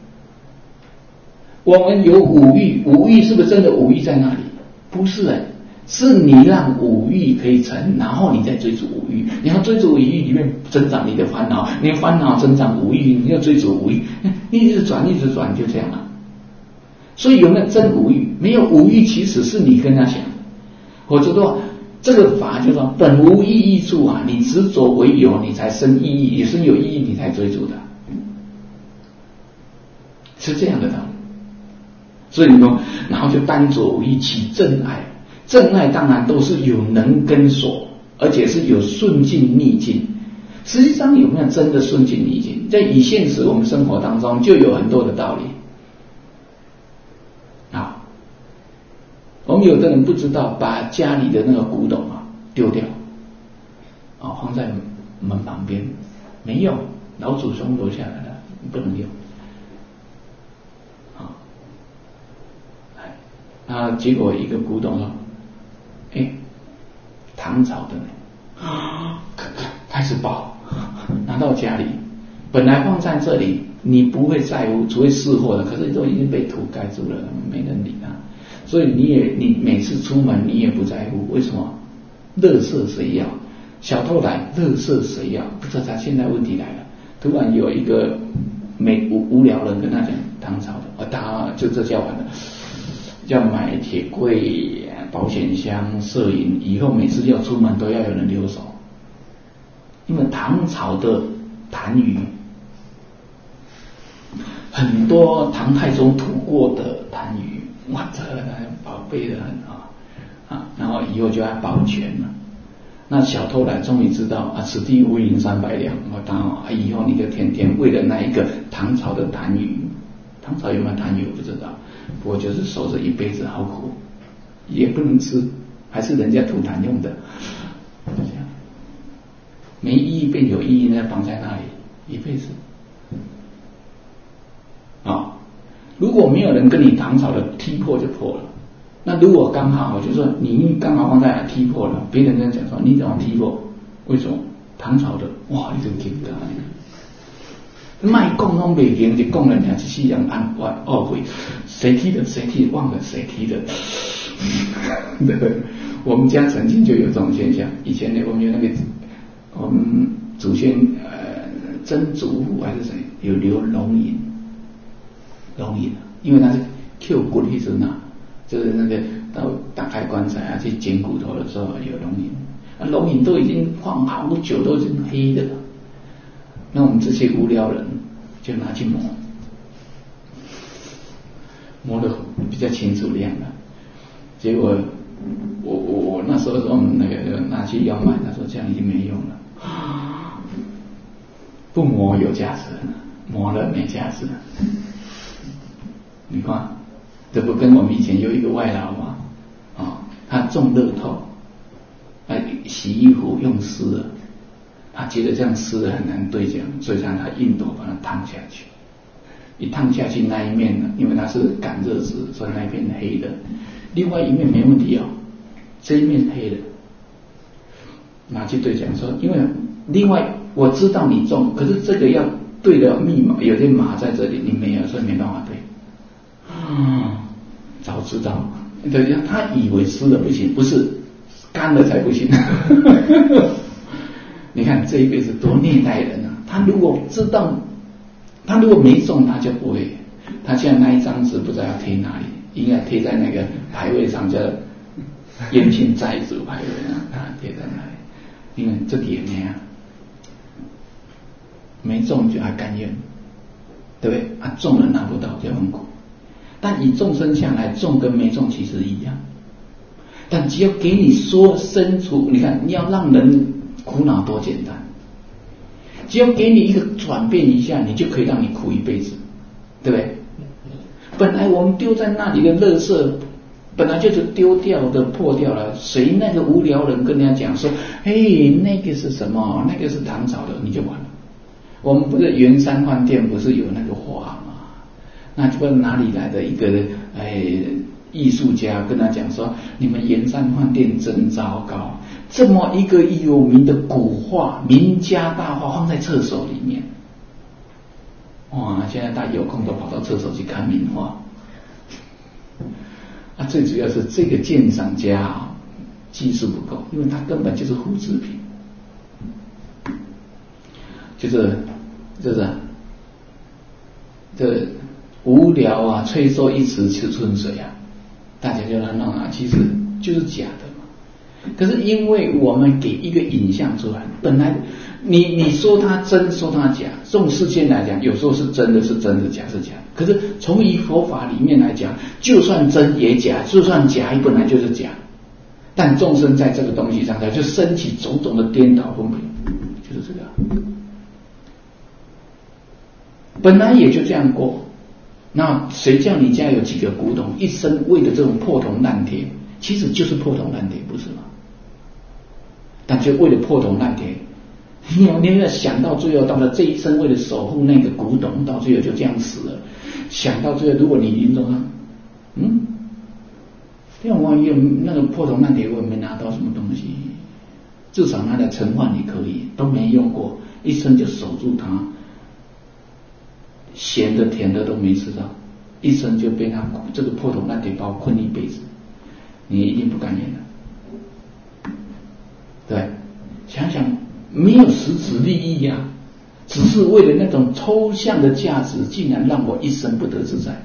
我们有五欲，五欲是不是真的五欲在那里？不是是你让五欲可以成，然后你再追逐五欲，你要追逐五欲里面增长你的烦恼，你的烦恼增长五欲，你要追逐五欲，你一直转就这样了。所以有没有真五欲？没有五欲，其实是你跟他想，或者说这个法就说本无意义处啊，你执着为有，你才生意义，也是有意义你才追逐的，是这样的道理。所以你说，然后就单着五欲起正爱，正爱当然都是有能跟所，而且是有顺境逆境。实际上有没有真的顺境逆境？在以现实我们生活当中就有很多的道理啊。我们有的人不知道把家里的那个古董丢掉放在门旁边，没用，老祖宗留下来了，不能用。结果一个古董说，唐朝的呢，开始抱，拿到家里，本来放在这里你不会在乎，除非是货的，可是都已经被土盖住了，没人理它，所以你每次出门你也不在乎，为什么？垃圾谁要？小偷来，垃圾谁要？不知道他现在问题来了，突然有一个无聊人跟他讲唐朝的，他就这叫完了，要买铁柜、保险箱、摄影，以后每次要出门都要有人留守，因为唐朝的痰盂，很多唐太宗吐过的痰盂，哇，这个宝贝的很然后以后就要保全了。那小偷来终于知道此地无银300两，以后你就天天为了那一个唐朝的痰盂，唐朝有没有痰盂我不知道，不过就是守着一辈子好苦，也不能吃，还是人家吐痰用的，就这样，没意义变有意义呢，绑在那里一辈子如果没有人跟你唐朝的踢破就破了。那如果刚好就是说你刚好放在哪踢破了，别人跟讲说你怎么踢破？为什么？唐朝的哇，你就听到卖讲拢袂行，就讲人家这世人按懊悔，谁踢的谁踢，忘了谁踢的。对不对？我们家曾经就有这种现象。以前呢，我们有那个我们祖先曾祖父还是谁有留龙银，因为他是 Q 骨那阵就是那个到打开棺材去捡骨头的时候有龙银，龙银都已经放好久，都已经黑的了。那我们这些无聊人就拿去磨得比较清楚亮了。结果我那时候说那个拿去要卖，他说这样已经没用了，不磨有价值，磨了没价值。你看。这不跟我们以前有一个外劳吗？他中乐透，洗衣服用湿了，他觉得这样湿了很难对讲，所以他熨斗把它烫下去，一烫下去那一面呢，因为它是感热纸，所以那一面黑的，另外一面没问题这一面黑的，拿去对讲说，因为另外我知道你中，可是这个要对的密码，有些码在这里你没有，所以没办法对。早知道，对，他以为湿了不行，不是干了才不行。你看这一辈子多虐待人啊！他如果知道，他如果没中，他就不会。他现在那一张纸不知道要贴哪里，应该贴在那个牌位上，叫冤亲债主牌位上，贴在那里。因为这点呢，没中就还甘愿，对不对？中了拿不到就很苦。但以众生相来，中跟没中其实一样。但只要给你说身处，你看你要让人苦恼多简单，只要给你一个转变一下，你就可以让你苦一辈子，对不对？本来我们丢在那里的垃圾，本来就是丢掉的破掉了，谁那个无聊人跟人家讲说，嘿，那个是什么？那个是唐朝的，你就完了。我们不是圆山饭店不是有那个画吗？那不知道哪里来的一个艺术家跟他讲说，你们圆山饭店真糟糕，这么一个有名的古画，名家大画放在厕所里面，哇！现在大家有空都跑到厕所去看名画。最主要是这个鉴赏家技术不够，因为他根本就是复制品，就是这无聊吹说一池春水大家就让其实就是假的嘛。可是因为我们给一个影像出来，本来你说它真，说它假，这种事件来讲，有时候是真的是真的，假是假。可是从以佛法里面来讲，就算真也假，就算假也本来就是假。但众生在这个东西上，他就升起种种的颠倒分别，就是这个。本来也就这样过。那谁叫你家有几个古董，一生为了这种破铜烂铁，其实就是破铜烂铁，不是吗？但就为了破铜烂铁，你要想到最后，到了这一生为了守护那个古董，到最后就这样死了。想到最后，如果你临终因为我用那个破铜烂铁，我也没拿到什么东西，至少拿来盛饭你可以，都没用过，一生就守住它。咸的甜的都没吃到，一生就被他这个破铜烂铁包困一辈子，你一定不甘愿的。对，想想没有实质利益只是为了那种抽象的价值，竟然让我一生不得自在。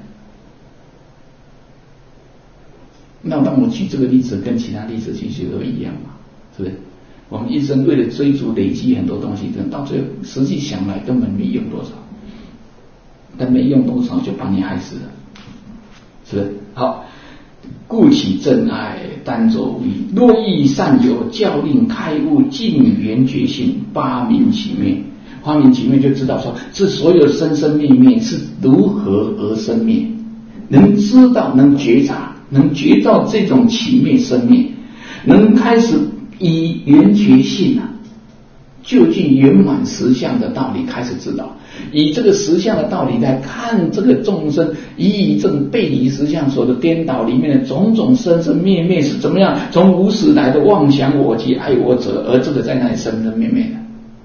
那让我举这个例子，跟其他例子其实都一样嘛，是不是？我们一生为了追逐累积很多东西，到最后实际想来根本没用多少，但没用多少就把你害死了，是不是？好，故其真爱单着无益，若亦善有教令开悟尽圆觉性，发明其灭。发明其灭就知道说，这所有生生灭灭是如何而生灭，能知道，能觉察，能觉到这种起灭生灭，能开始以圆觉性究竟圆满实相的道理开始知道，以这个实相的道理来看这个众生以这种背离实相所的颠倒里面的种种生生灭灭是怎么样从无始来的妄想我及爱我者，而这个在那里生生灭灭的，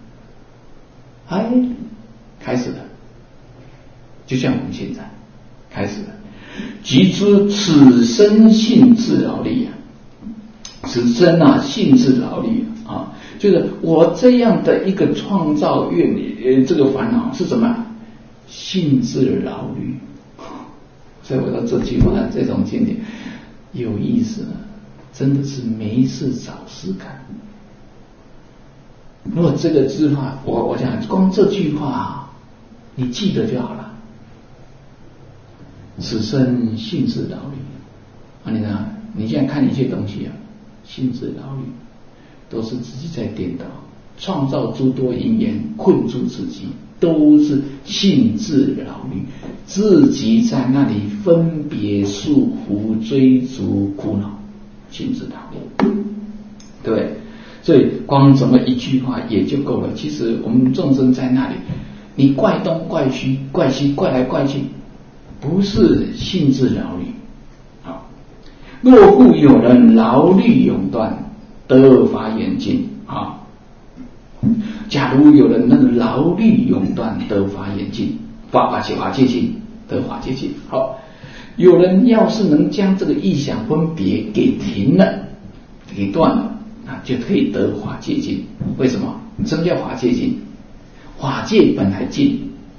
开始了，就像我们现在开始了，即知此生性自劳力此生性自劳力就是我这样的一个创造愿这个烦恼是什么？性自劳虑。所以我说这句话这种经典有意思，真的是没事找事干。如果这个字话，我讲光这句话你记得就好了。此生性自劳虑你看，你现在看一些东西性自劳虑，都是自己在颠倒，创造诸多因缘困住自己，都是性自劳虑，自己在那里分别束缚追逐苦恼，性自劳虑，对不对？所以光这么一句话也就够了。其实我们众生在那里，你怪东怪西怪西怪来怪去，不是性自劳虑。若故有人劳虑永断，得法眼净假如有人那个劳虑永断，得法眼净，法界净，得法界净。好，有人要是能将这个意想分别给停了，给断了，就可以得法界净。为什么？什么叫法界净？法界本来净，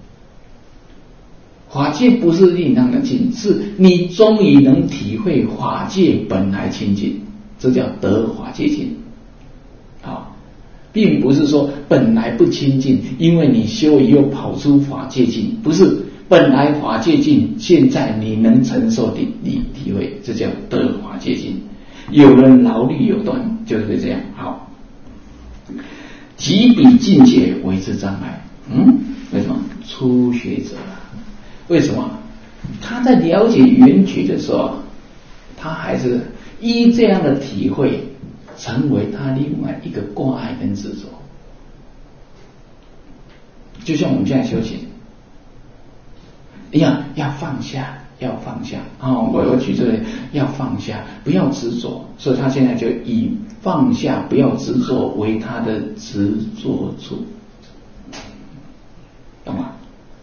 法界不是令让的净，是你终于能体会法界本来清净，这叫得法界净。并不是说本来不清净，因为你修以后跑出法界净，不是，本来法界净，现在你能承受你体会，这叫得法界净。有人劳虑有断，就是这样。好，即彼境界为之障碍。为什么？初学者为什么？他在了解圆觉的时候，他还是依这样的体会成为他另外一个挂碍跟执着。就像我们现在修行要放下，要放下我举这个要放下，不要执着，所以他现在就以放下不要执着为他的执着处，懂吗？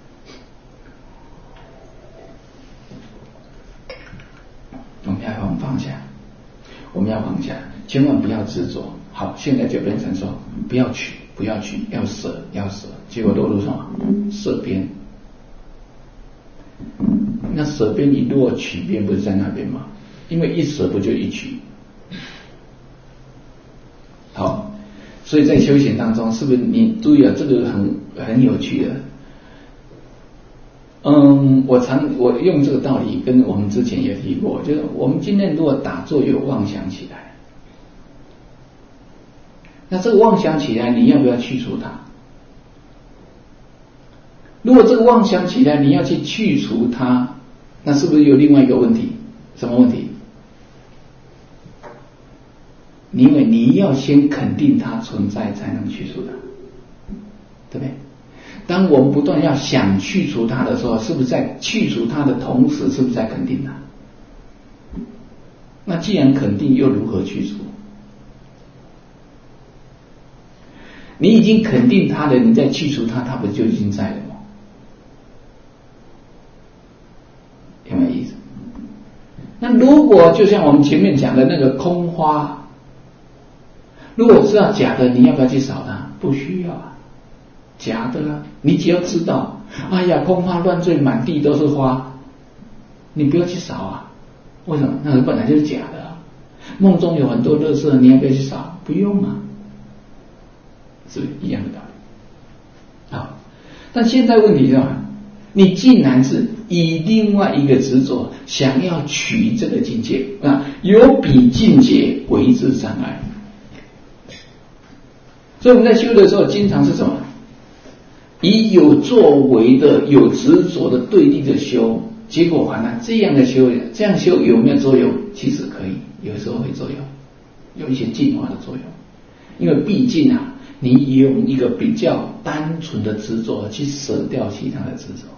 我们要放下，我们要放下，千万不要执着。好，现在就变成说不要取，要舍，结果落入什么？舍边。那舍边，你如果取边，不是在那边吗？因为一舍不就一取。好，所以在修行当中，是不是你注意了？这个很有趣的。我用这个道理跟我们之前也提过，就是我们今天如果打坐又妄想起来，那这个妄想起来，你要不要去除它？如果这个妄想起来，你要去去除它，那是不是有另外一个问题？什么问题？因为你要先肯定它存在，才能去除它，对不对？当我们不断要想去除它的时候，是不是在去除它的同时，是不是在肯定它？那既然肯定，又如何去除？你已经肯定它了，你再去除它，它不就已经在了吗？有没有意思？那如果就像我们前面讲的那个空花，如果知道假的，你要不要去扫它？不需要假的啊！你只要知道，哎呀，空花乱坠，满地都是花，你不要去扫啊！为什么？那个本来就是假的啊！梦中有很多垃圾，你要不要去扫？不用啊，是不是一样的道理？好，但现在问题是什么？你竟然是以另外一个执着想要取这个境界啊，有比境界为之障碍。所以我们在修的时候，经常是什么？以有作为的、有执着的对立的修，结果反而这样的修，这样修有没有作用？其实可以，有时候会作用，有一些进化的作用。因为毕竟啊，你用一个比较单纯的执着去舍掉其他的执着，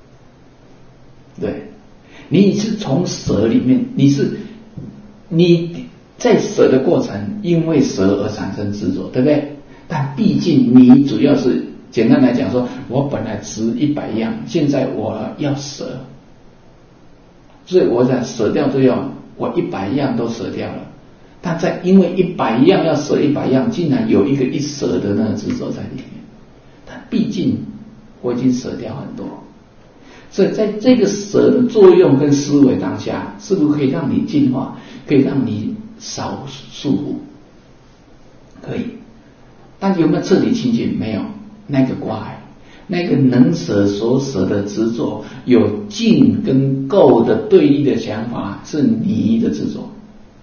对，你是从舍里面，你在舍的过程，因为舍而产生执着，对不对？但毕竟你主要是简单来讲说，我本来值100样，现在我要舍，所以我想舍掉最后，我100样都舍掉了。但在因为100样要舍100样，竟然有一个一舍的那个执着在里面。但毕竟我已经舍掉很多，所以在这个舍的作用跟思维当下，是不是可以让你进化，可以让你少束缚？可以。但有没有彻底清净？没有。那个挂碍，那个能舍所舍的执着，有尽跟够的对立的想法，是你的执着。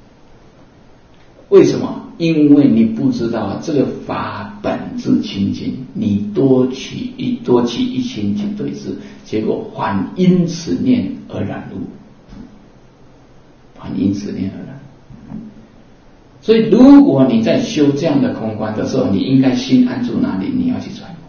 为什么？因为你不知道这个法本质清净，你多起一心去对治，结果反因此念而染入，反因此念而染。所以如果你在修这样的空观的时候，你应该心安住哪里？你要去揣摩。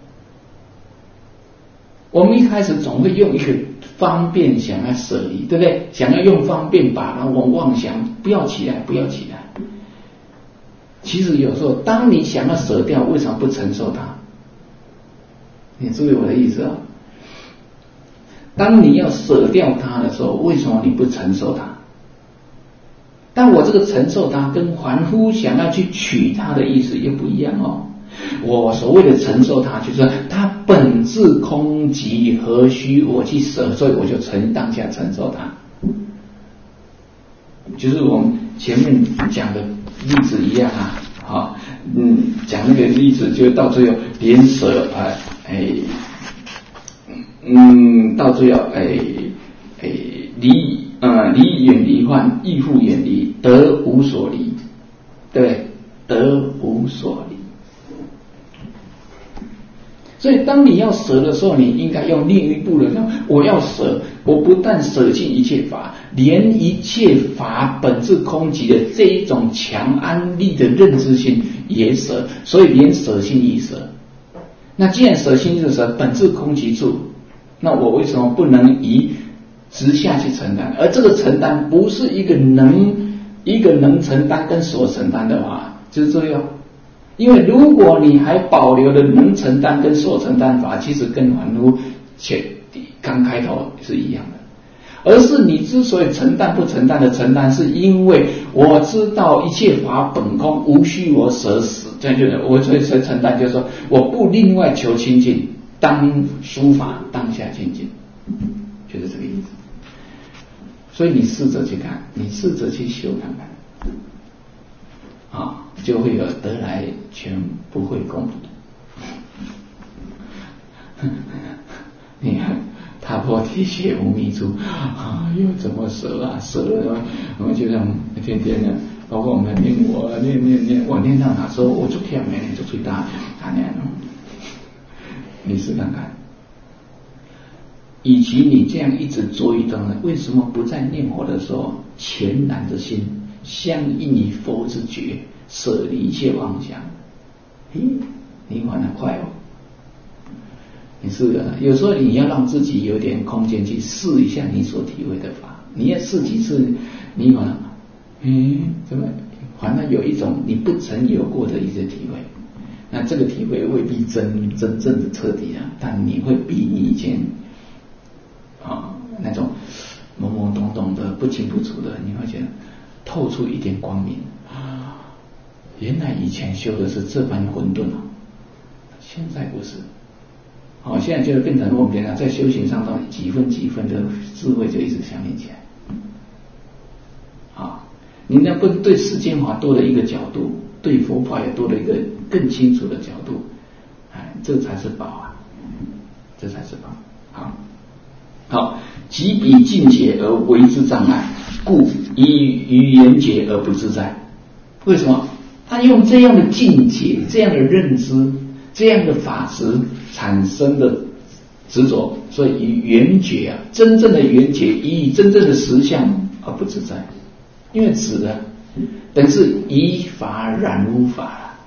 我们一开始总会用一个方便想要舍离，对不对？想要用方便把我妄想不要起来，不要起来。其实有时候当你想要舍掉，为什么不承受它？你注意我的意思啊！当你要舍掉它的时候，为什么你不承受它？但我这个承受它跟凡夫想要去取它的意思又不一样哦。我所谓的承受它，就是它本质空寂，何须我去舍？所以我就当下承受它。就是我们前面讲的例子一样啊，讲那个例子，就到最后连舍到最后离远离患，亦复远离，得无所离，对，得无所离。所以当你要舍的时候，你应该用另一步的讲，我要舍，我不但舍尽一切法，连一切法本质空寂的这一种强安立的认知性也舍，所以连舍心亦舍。那既然舍心亦舍，本质空寂处，那我为什么不能以直下去承担？而这个承担不是一个能承担跟所承担的话，就是这样。因为如果你还保留了能承担跟所承担法，其实跟凡夫刚开头是一样的。而是你之所以承担不承担的承担，是因为我知道一切法本空，无需我舍死，这样就是我所以承担，就是说我不另外求清净，当诸法当下清净，就是这个意思。所以你试着去看，你试着去修看看。就会有得来全不会功夫。你看踏破铁鞋无觅处又怎么舍啊？舍了，我就这样天天的，包括我们念我念到哪时候我就跳没就最大那样。你试看看，以及你这样一直作一灯呢，为什么不在念佛的时候全然的心相应于佛之觉？舍离一切妄想，你反而快哦。你是的，有时候你要让自己有点空间去试一下你所体会的法，你要试几次，你反而怎么反而有一种你不曾有过的一些体会。那这个体会未必真正的彻底但你会比你以前那种懵懵懂懂的不清不楚的，你会觉得透出一点光明。原来以前修的是这般混沌现在不是。好，现在就变成我们讲在修行上到几分几分的智慧就一直相连起来。啊，你能不能对世间法多了一个角度，对佛法也多了一个更清楚的角度？哎，这才是宝啊，这才是宝。好，即彼境界而为之障碍，故以于缘觉而不自在。为什么？他用这样的境界、这样的认知、这样的法执产生的执着，所以以缘觉啊，真正的缘觉，以真正的实相而不自在。因为指的等于是以法染污法了，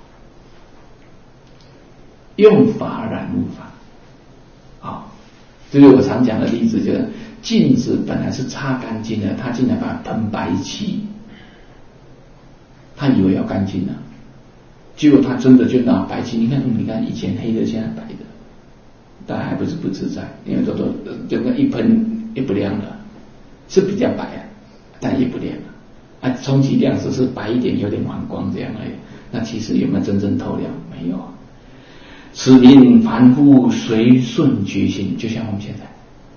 用法染污法。好，这是我常讲的例子，就是镜子本来是擦干净的，他竟然把它喷白漆，他以为要干净了，结果他真的就拿白漆，你看以前黑的，现在白的，但还不是不自在，因为都就跟一喷也不亮了，是比较白啊，但也不亮了。啊，充其量只是白一点，有点反光这样而已。那其实有没有真正透亮？没有啊。此名凡夫随顺觉性，就像我们现在，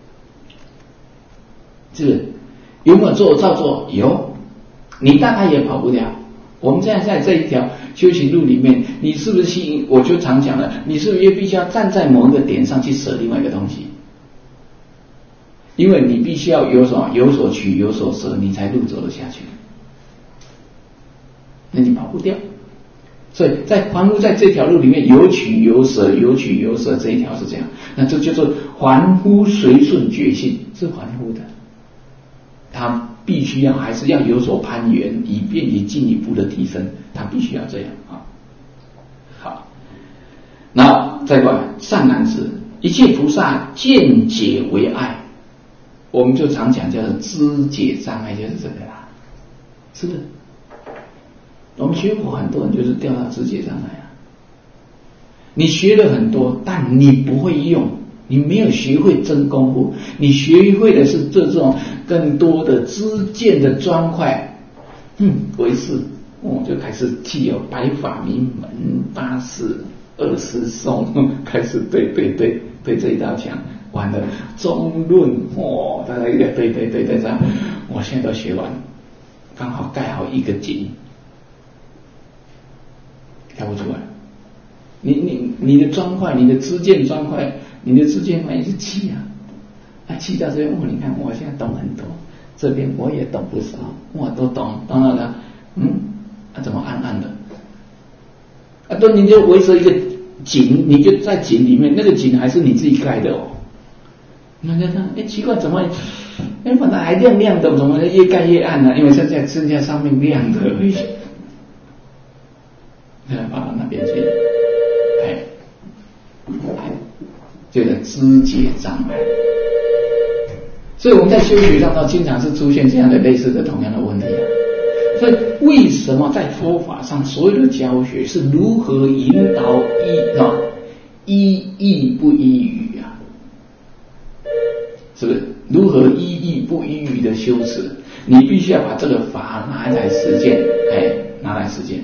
这个有没有照做？有，你大概也跑不掉。我们现在在这一条修行路里面，你是不是我就常讲了，你是不是也必须要站在某一个点上去舍另外一个东西？因为你必须要有什么，有所取，有所舍，你才路走得下去。那你跑不掉。所以在凡夫在这条路里面有取有舍，有取有舍，这一条是这样。那这叫做凡夫随顺觉性，是凡夫的，他必须要还是要有所攀缘，以便于进一步的提升，他必须要这样啊。好，那再过来善男子，一切菩萨见解为爱，我们就常讲叫做知解障碍，就是这个啦，是不是？我们学佛很多人就是掉到知解障碍啊。你学了很多，但你不会用，你没有学会真功夫，你学会的是这种更多的知见的砖块，为是，就开始既有白法名门八事二师颂，开始对这一道墙，完了中论，大概对这样，我现在都学完，刚好盖好一个井。跳不出来，你的砖块，你的知见砖块，你的知见块也是气啊，气到这边，你看我现在懂很多，这边我也懂不少，我都懂了的，怎么暗暗的？都你就围着一个井，你就在井里面，那个井还是你自己盖的哦。那奇怪，怎么本来还亮亮的，怎么越盖越暗呢？因为剩下上面亮的而已。跑到那边去，这个知解障碍。所以我们在修学上经常是出现这样的类似的同样的问题啊。所以为什么在佛法上所有的教学是如何引导依义不依语啊？是不是？如何依义不依语的修持？你必须要把这个法拿来实践，拿来实践。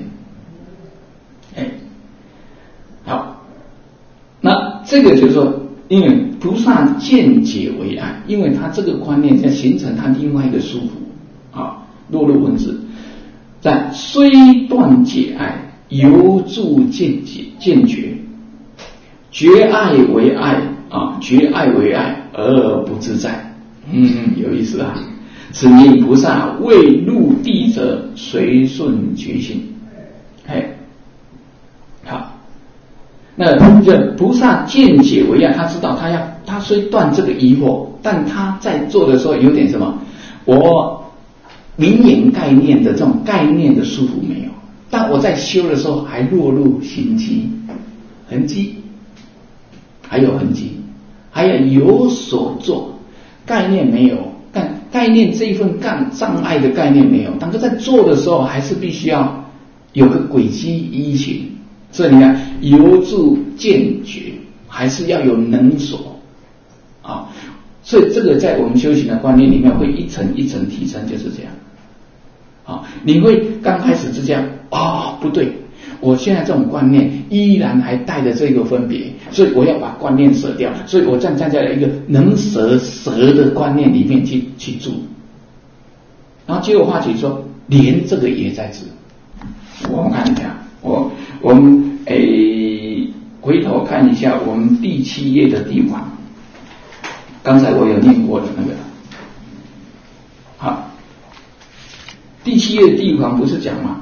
好，那这个就是说，因为菩萨见解为爱，因为他这个观念在形成他另外一个殊途啊。落入文字，在虽断解爱，犹助见觉，觉爱为爱啊，觉爱为爱而不自在。有意思啊！此名菩萨未入地者随顺觉性。好，那这菩萨见解为爱，他知道他虽断这个疑惑，但他在做的时候有点什么？我明眼概念的这种概念的束缚没有，但我在修的时候还落入痕迹，还有痕迹，还要有所做，概念没有，但概念这一份障碍的概念没有，但是在做的时候还是必须要有个轨迹依循。所以你看，由助见觉，还是要有能所啊。所以这个在我们修行的观念里面，会一层一层提升，就是这样啊。你会刚开始是这样不对， 我现在这种观念依然还带着这个分别，所以我要把观念舍掉，所以我站在一个能舍的观念里面去住。然后结果化解说，连这个也在指。我们看一下，我们回头看一下我们第7页的地方，刚才我有念过的那个。好，第7页的地方不是讲吗？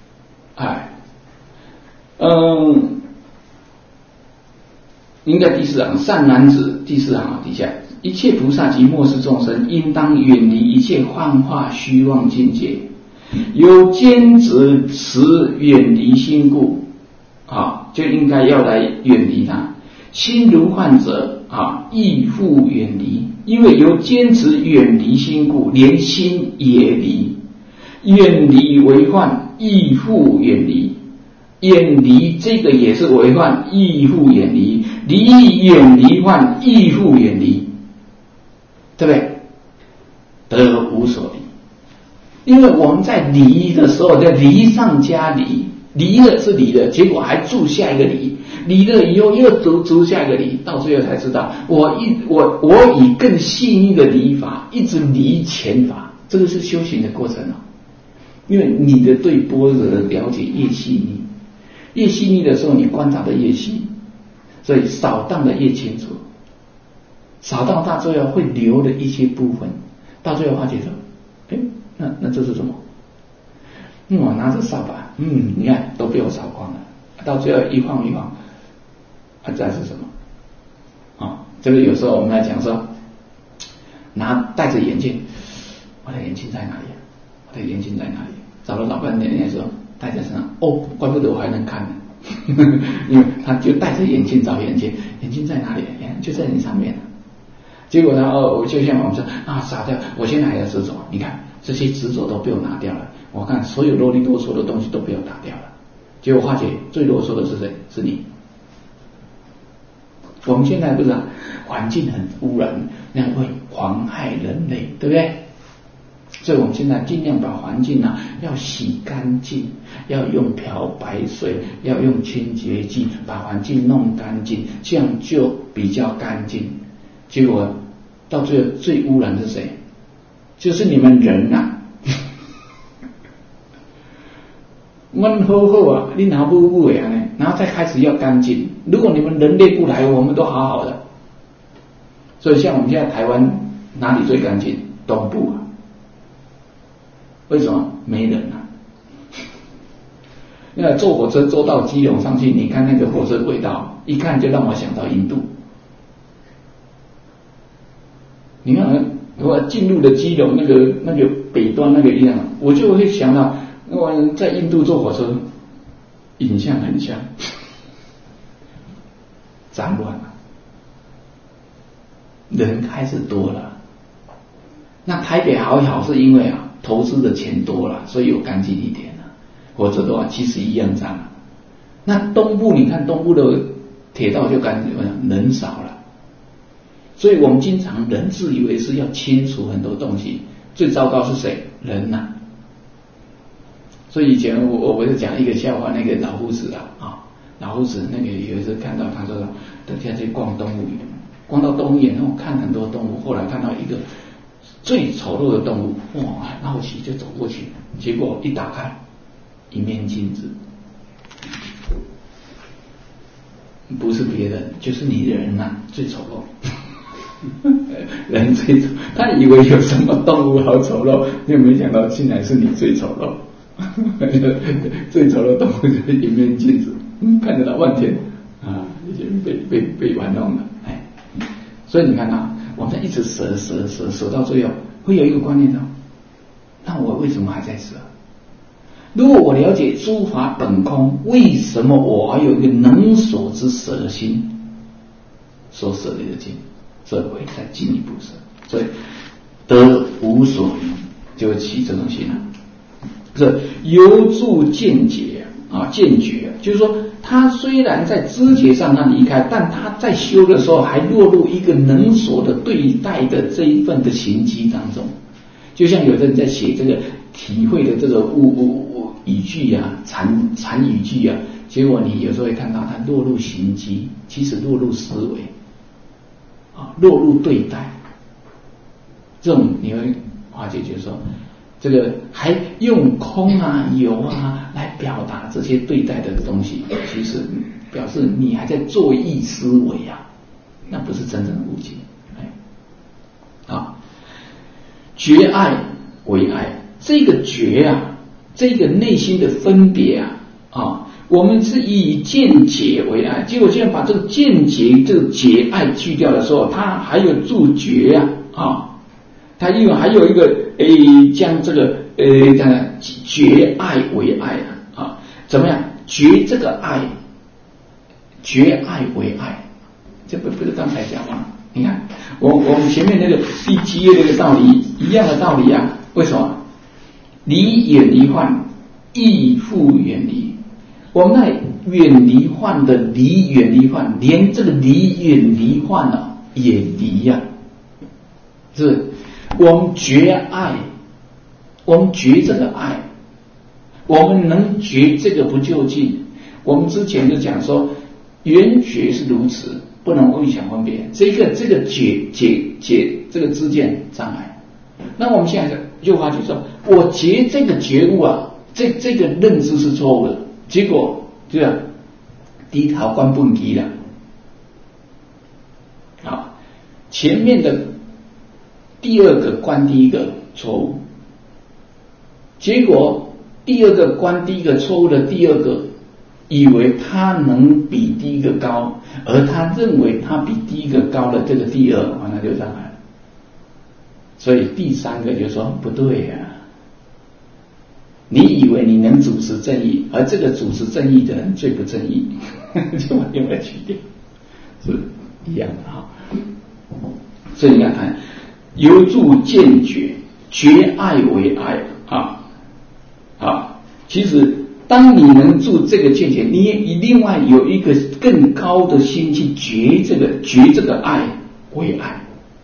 应该第4行善男子第4行底下，一切菩萨及末世众生，应当远离一切幻化虚妄境界，有坚持持远离心故，就应该要来远离它。心如幻者亦复远离，因为由坚持远离心故，连心也离。远离为幻，亦复远离。远离这个也是为幻，亦复远离。远离幻，亦复远离，对不对？得无所离。因为我们在离的时候，在离上加离，离了是离了，结果还住下一个离，离了以后又住下一个离，到最后才知道，我以更细腻的离法，一直离前法，这个是修行的过程因为你的对般若的了解越细腻，越细腻的时候，你观察的越细，所以扫荡的越清楚，扫荡到最后会留的一些部分，到最后发觉说，那这是什么？我拿着扫把，你看都被我扫光了，到最后一晃，这是什么？这个有时候我们来讲说，戴着眼镜，我的眼镜在哪里？我的眼镜在哪里？找了老半天，人家说戴在身上，怪不得我还能看呢，因为他就戴着眼镜找眼镜，眼镜在哪里？就在你上面。结果呢，就像我们说傻掉，我现在还在执着，你看这些执着都被我拿掉了，我看所有啰里啰嗦的东西都被我打掉了，结果化解最啰嗦的是谁？是你。我们现在不是环境很污染，那会妨害人类，对不对？所以我们现在尽量把环境要洗干净，要用漂白水，要用清洁剂把环境弄干净，这样就比较干净。结果到最后最污染是谁？就是你们人我们好你拿不然后再开始要干净。如果你们人类不来，我们都好好的。所以像我们现在台湾哪里最干净？东部为什么？没人那坐火车坐到基隆上去，你看那个火车轨道，一看就让我想到印度。你看我进入了基隆那个北端那个一样，我就会想到我在印度坐火车，影像很像，脏乱人开始多了。那台北好是因为投资的钱多了，所以有干净一点否则的话其实一样脏。那东部你看东部的铁道就干净，人少了。所以我们经常人自以为是要清除很多东西，最糟糕是谁？人所以以前我就讲一个笑话，那个老夫子老夫子那个有一次看到他说他去逛动物园，逛到动物园然后看很多动物，后来看到一个最丑陋的动物，很好奇就走过去，结果一打开一面镜子，不是别人，就是你人最丑陋。人最丑，他以为有什么动物好丑陋，就没想到竟然是你最丑陋。最丑陋动物就是一面镜子，看着老半天已经被玩弄了。所以你看我们一直舍到最后，会有一个观念那我为什么还在舍？如果我了解诸法本空，为什么我还有一个能所之舍的心，所舍离的心？所以会再进一步舍，所以得无所离就会起这种心这由助见解见觉，就是说他虽然在知觉上他离开，但他在修的时候还落入一个能所的对待的这一份的行机当中。就像有的人在写这个体会的这个语句啊，禅语句啊，结果你有时候会看到他落入行机，其实落入思维啊，落入对待，这种你会化解，就是说这个还用空啊有啊来表达这些对待的东西，其实表示你还在作意思维啊，那不是真正的悟境。觉爱为爱，这个觉啊，这个内心的分别啊，我们是以见解为爱，结果现在把这个见解这个解爱去掉的时候，它还有助觉啊，它因为还有一个将这个觉爱为爱啊，怎么样？觉这个爱，觉爱为爱，这不是刚才讲吗？你看，我们前面那个第7页那个道理一样的道理啊，为什么？离远离患，亦复远离。我们那远离患的离远离患，连这个离远离患也离呀。是我们觉爱，我们觉这个爱，我们能觉这个不究竟。我们之前就讲说，缘觉是如此。不能妄想分别，这个解这个知见障碍。那我们现在就发觉说，我觉这个觉悟啊，这个认知是错误的，结果对吧？第一条关不离了，好，前面的第二个关第一个错误，结果第二个关第一个错误的第二个。以为他能比第一个高，而他认为他比第一个高的这个第二，那就障碍了。所以第三个就说不对啊，你以为你能主持正义，而这个主持正义的人最不正义，就把另外去掉，是一样的哈。所以你看，由助见觉，觉爱为爱其实。当你能住这个见解，你另外有一个更高的心去觉这个爱为爱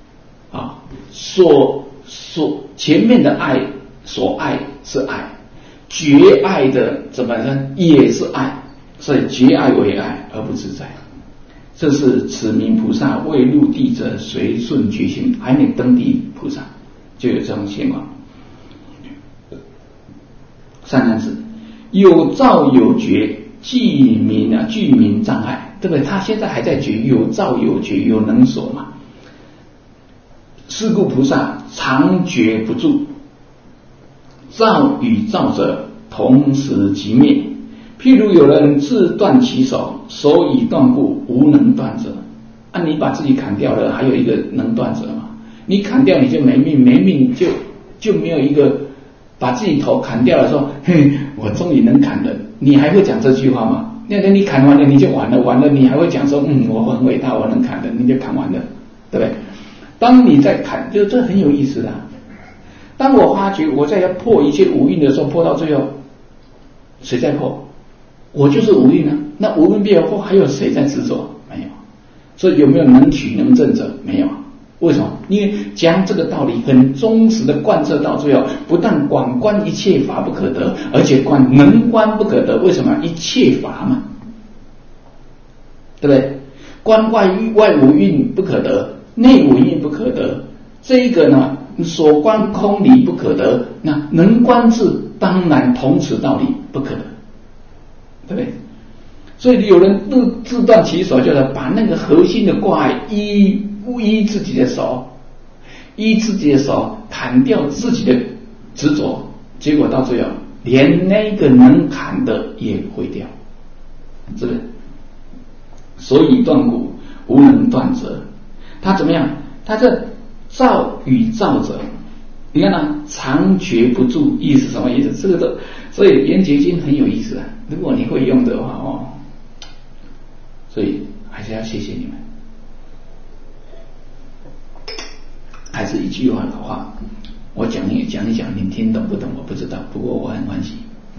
前面的爱所爱是爱，觉爱的怎么呢？也是爱，所以觉爱为爱而不自在。这是此名菩萨未入地者随顺觉心，还没登地菩萨就有这种情况。3字。有造有觉，具名障碍，对不对？他现在还在觉，有造有觉，有能所嘛。是故菩萨常觉不住，造与造者同时即灭。譬如有人自断其手，手已断故，无能断者。你把自己砍掉了，还有一个能断者嘛？你砍掉你就没命，没命就没有一个。把自己头砍掉了，说：“嘿，我终于能砍了。”你还会讲这句话吗？那等你砍完了，你就完了，你还会讲说：“我很伟大，我能砍的。”你就砍完了，对不对？当你在砍，就这很有意思的。当我发觉我在要破一切无蕴的时候，破到最后，谁在破？我就是无蕴啊。那无蕴灭后，还有谁在执着？没有。所以有没有能取能证者？没有。为什么？因为将这个道理很忠实的贯彻到最后，不但观一切法不可得，而且能观不可得。为什么？一切法嘛，对不对？观外无蕴不可得，内无蕴不可得。这一个呢，所观空理不可得，那能观智当然同此道理不可得，对不对？所以有人自断其手，就是把那个核心的挂碍依自己的手，砍掉自己的执着，结果到最后连那个能砍的也毁掉，是不是？所以断骨无能断者，他怎么样？他这造与造者，你看常觉不住，意思什么意思？这个都，所以圆觉经很有意思啊。如果你会用的话所以还是要谢谢你们。还是一句话的话，我讲一讲，你听懂不懂我不知道，不过我很欢喜。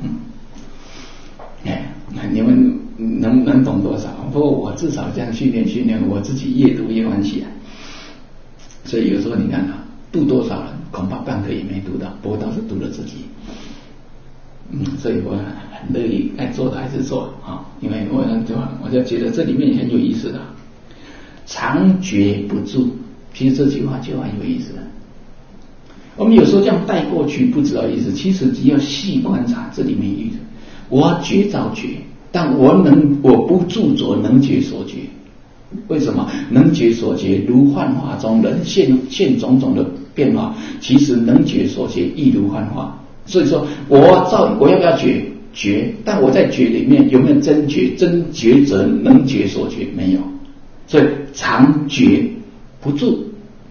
你们能懂多少？不过我至少这样训练，我自己越读越欢喜啊。所以有时候你看度多少人，恐怕半个也没读到，不过倒是读了自己。 所以我很乐意该做的还是做啊，因为我就觉得这里面很有意思的，常觉不住，其实这句话就很有意思的。我们有时候这样带过去不知道意思，其实只要细观察这里面意思。我觉照觉，但我不著着能觉所觉。为什么？能觉所觉如幻化中人现种种的变化，其实能觉所觉亦如幻化。所以说我要不要觉，但我在觉里面有没有真觉？真觉者能觉所觉没有，所以常觉不住，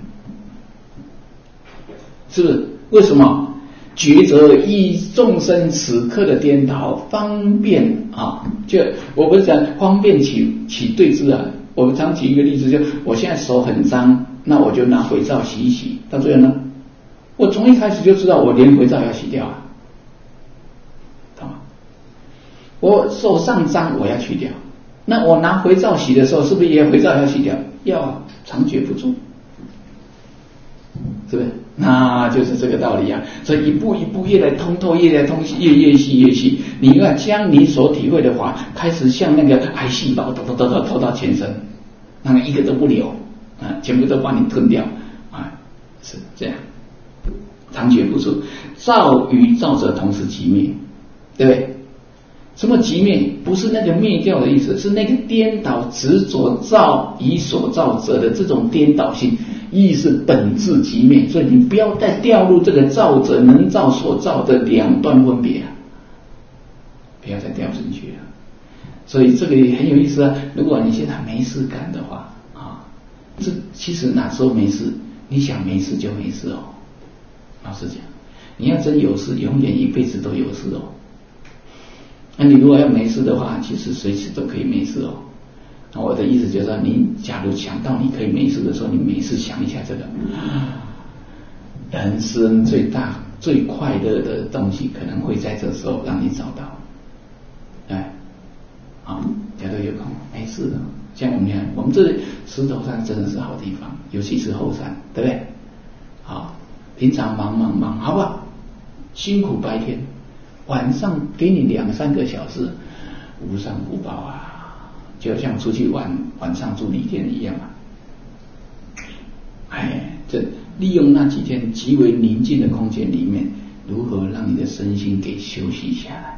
是不是？为什么？觉者依众生此刻的颠倒，方便啊！就我不是讲方便起对治啊。我们常举一个例子，就我现在手很脏，那我就拿肥皂洗一洗，到最后呢，我从一开始就知道我连肥皂要洗掉啊，懂吗？我手上脏我要去掉，那我拿肥皂洗的时候，是不是也肥皂要洗掉？要啊，常觉不住，是不是？那就是这个道理啊。所以一步一步越来通透，越来通细，越细。你要将你所体会的法，开始像那个癌细胞，投到全身，那一个都不留啊，全部都把你吞掉啊，是这样。常觉不住，照与照者同时即灭，对不对？什么即灭？不是那个灭掉的意思，是那个颠倒执着照以所照者的这种颠倒性，意是本质即灭。所以你不要再掉入这个照者能照所照的两端分别啊，不要再掉进去了。所以这个也很有意思啊。如果你现在没事干的话啊，这其实哪时候没事？你想没事就没事哦。老实讲，你要真有事，永远一辈子都有事哦。那你如果要没事的话，其实随时都可以没事哦。那我的意思就是说，你假如想到你可以没事的时候，你没事想一下这个，人生最大最快乐的东西可能会在这时候让你找到。哎，好，假如有空没事的，像我们看，我们这里石头山真的是好地方，尤其是后山，对不对？好，平常忙，好不好？辛苦白天。晚上给你2-3个小时，无上福报啊，就像出去晚上住旅店一样啊。这利用那几天极为宁静的空间里面，如何让你的身心给休息下来？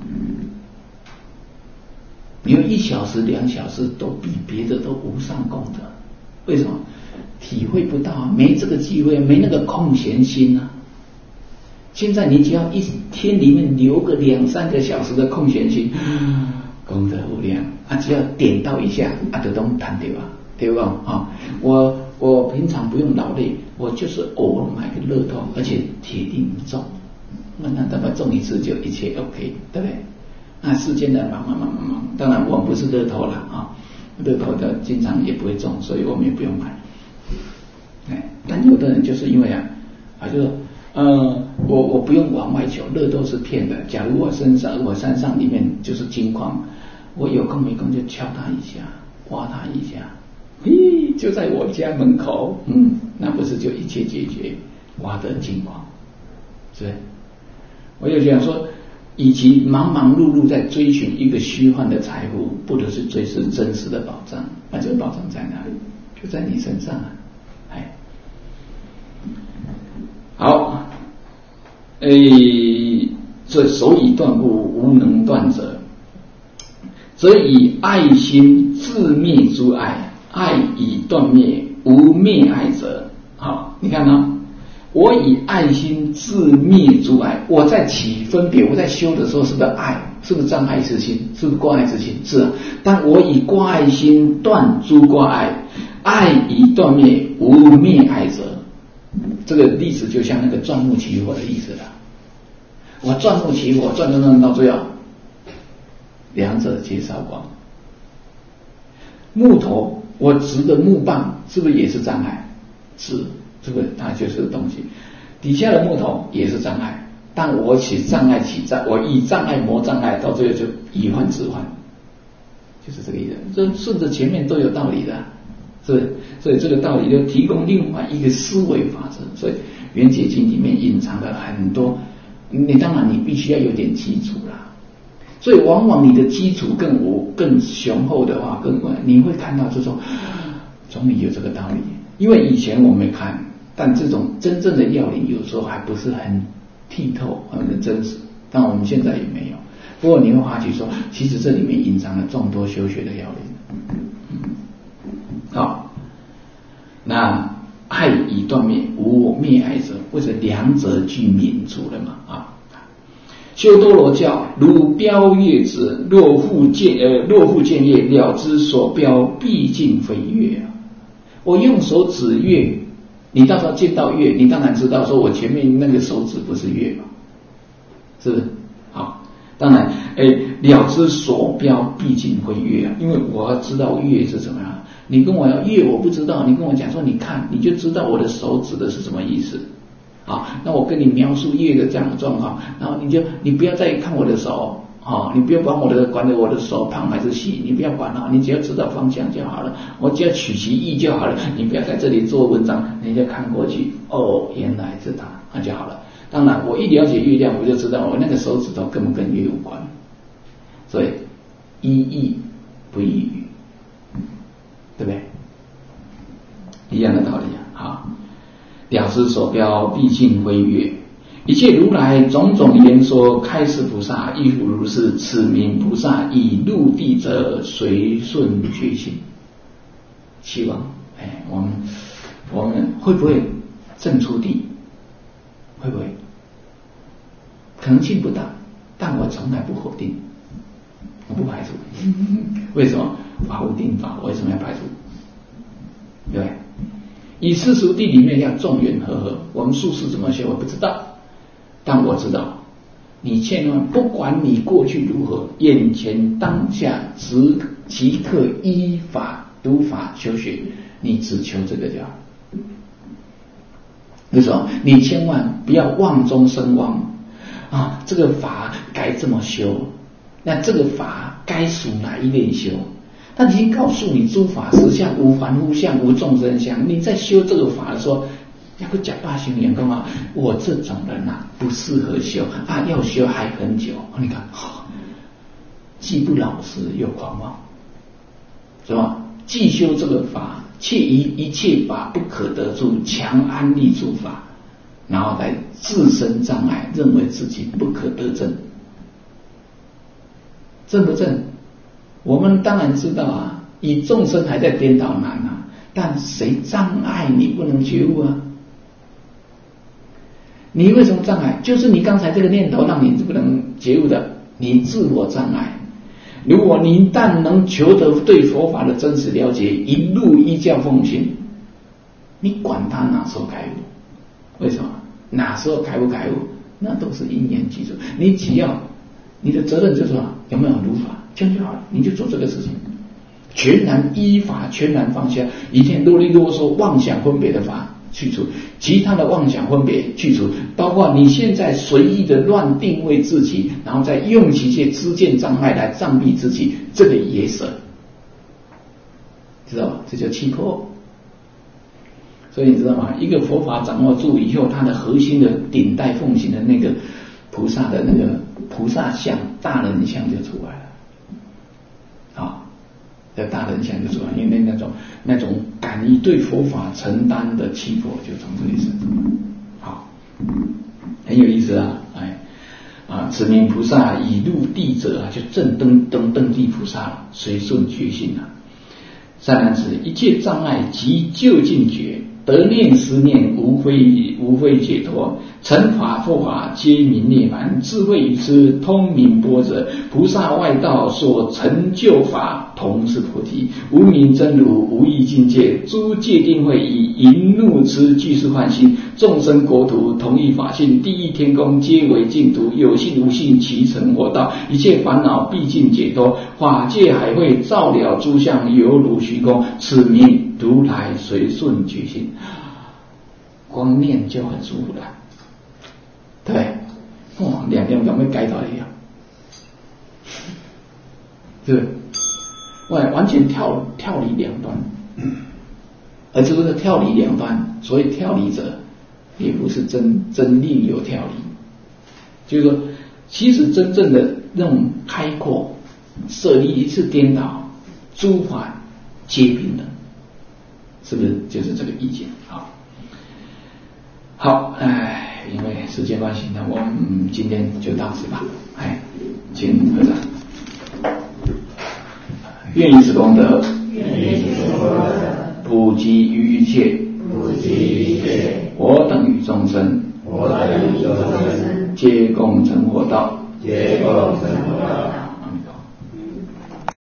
你有1小时、2小时都比别的都无上功德，为什么？体会不到，没这个机会，没那个空闲心啊。现在你只要一天里面留个2-3个小时的空闲心，功德无量啊！只要点到一下啊，就都谈对吧？对吧？啊，我平常不用劳累，我就是偶尔买个乐透，而且铁定中，那大概中一次就一切 OK， 对不对？那世间的忙，当然我们不是乐透了啊，乐透的经常也不会中，所以我们也不用买。但有的人就是因为就是我不用往外求，乐透是骗的。假如我山上里面就是金矿，我有空没空就敲它一下，挖它一下，就在我家门口，那不是就一切解决，挖得金矿，是不是？我就想说，与其忙碌在追寻一个虚幻的财富，不如是追寻真实的宝藏。那这个宝藏在哪里？就在你身上啊！好，这手以断故，无能断者，则以爱心自灭诸爱，爱以断灭，无灭爱者。好，你看啊，我以爱心自灭诸爱，我在起分别，我在修的时候，是不是爱？是不是障碍之心？是不是挂碍之心？是啊。但我以挂碍心断诸挂碍，爱以断灭，无灭爱者。这个例子就像那个钻木取火的意思了。我钻木取火，钻到最后，两者皆烧光。木头，我执的木棒，是不是也是障碍？是，这个它就是个东西。底下的木头也是障碍，但我我以障碍磨障碍，到最后就以患治患，就是这个意思。这顺着前面都有道理的。所以这个道理就提供另外一个思维法则。所以圆觉经里面隐藏了很多你当然你必须要有点基础啦。所以往往你的基础更雄厚的话，你会看到这种终于有这个道理。因为以前我没看，但这种真正的要领有时候还不是很剔透、很真实，但我们现在也没有。不过你会发觉说，其实这里面隐藏了众多修学的要领。好，那爱已断灭，无我灭爱者，或者两者俱泯除了嘛啊。修多罗教如标月之，若复见月，了知所标，毕竟非月啊。我用手指月，你到时候见到月，你当然知道说我前面那个手指不是月嘛，是不是？好，当然，了知所标，毕竟非月啊，因为我要知道月是怎么样。你跟我要月，我不知道，你跟我讲说你看，你就知道我的手指的是什么意思。好，那我跟你描述月的这样的状况，然后你不要再看我的手，你不要管我的手胖还是细，你不要管了，你只要知道方向就好了，我只要取其意就好了，你不要在这里做文章，你就看过去，原来是它，那就好了。当然，我一了解月亮，我就知道我那个手指头根本跟月无关，所以依义不依语，对不对？一样的道理啊，好。了知所标，毕竟非月。一切如来种种言说，开示菩萨亦复如是。此名菩萨以入地者，随顺觉性。希望，我们会不会证出地？会不会？可能性不大，但我从来不否定，我不排除。为什么？法无定法，我为什么要排除？对不对？以世俗地里面要众缘和合，我们术士怎么学我不知道，但我知道，你千万不管你过去如何，眼前当下即刻依法读法修学，你只求这个就好。为什么？你千万不要妄中生妄啊！这个法该这么修，那这个法该属哪一类修？他已经告诉你诸法实相，无凡夫相，无众生相。你在修这个法的时候，要不假大行员工啊，我这种人啊不适合修啊，要修还很久。你看，既不老实又狂妄，是吧？既修这个法，切一切法不可得住，强安立诸法，然后来自身障碍，认为自己不可得正，正不正？我们当然知道啊，以众生还在颠倒难啊，但谁障碍你不能觉悟啊？你为什么障碍？就是你刚才这个念头让你不能觉悟的，你自我障碍。如果你一旦能求得对佛法的真实了解，一路依教奉行，你管他哪时候开悟？为什么？哪时候开悟开悟，那都是因缘具足。你只要你的责任就是说有没有如法，这样就好了，你就做这个事情，全然依法，全然放下，一天啰里啰嗦妄想分别的法去除，其他的妄想分别去除，包括你现在随意的乱定位自己，然后再用其一些知见障碍来障蔽自己，这个也舍，知道吧？这叫气破。所以你知道吗？一个佛法掌握住以后，它的核心的顶戴奉行的那个菩萨的那个菩萨相、大人相就出来了。好，这大人相就出来，因为那种敢于对佛法承担的气魄就从这里生出来。好，很有意思啊！此名菩萨以入地者啊，就正登地菩萨了，随顺觉性啊。善男子，一切障碍即就近觉。得念思念，无非解脱。成法佛法皆名涅槃，智慧于之，通明般若。菩萨外道所成就法，同是菩提。无名真如，无异境界。诸界定会以淫怒痴俱是幻心。众生国土同一法性，地狱天宫皆为净土。有信无信，其成佛道。一切烦恼毕竟解脱。法界海会照了诸相，犹如虚空。此名如来随顺觉性。光念就很舒服了，对，两点有没有改到一样？对，完全跳离两端，而这个跳离两端，所以跳离者也不是真另有跳离， 就是说，其实真正的那种开阔，舍离一次颠倒，诸法皆平等，是不是就是这个意见啊？好，因为时间关系呢，我们今天就到此吧。请合掌。愿以此功德，普及于一切，我等与众生，皆共成佛道。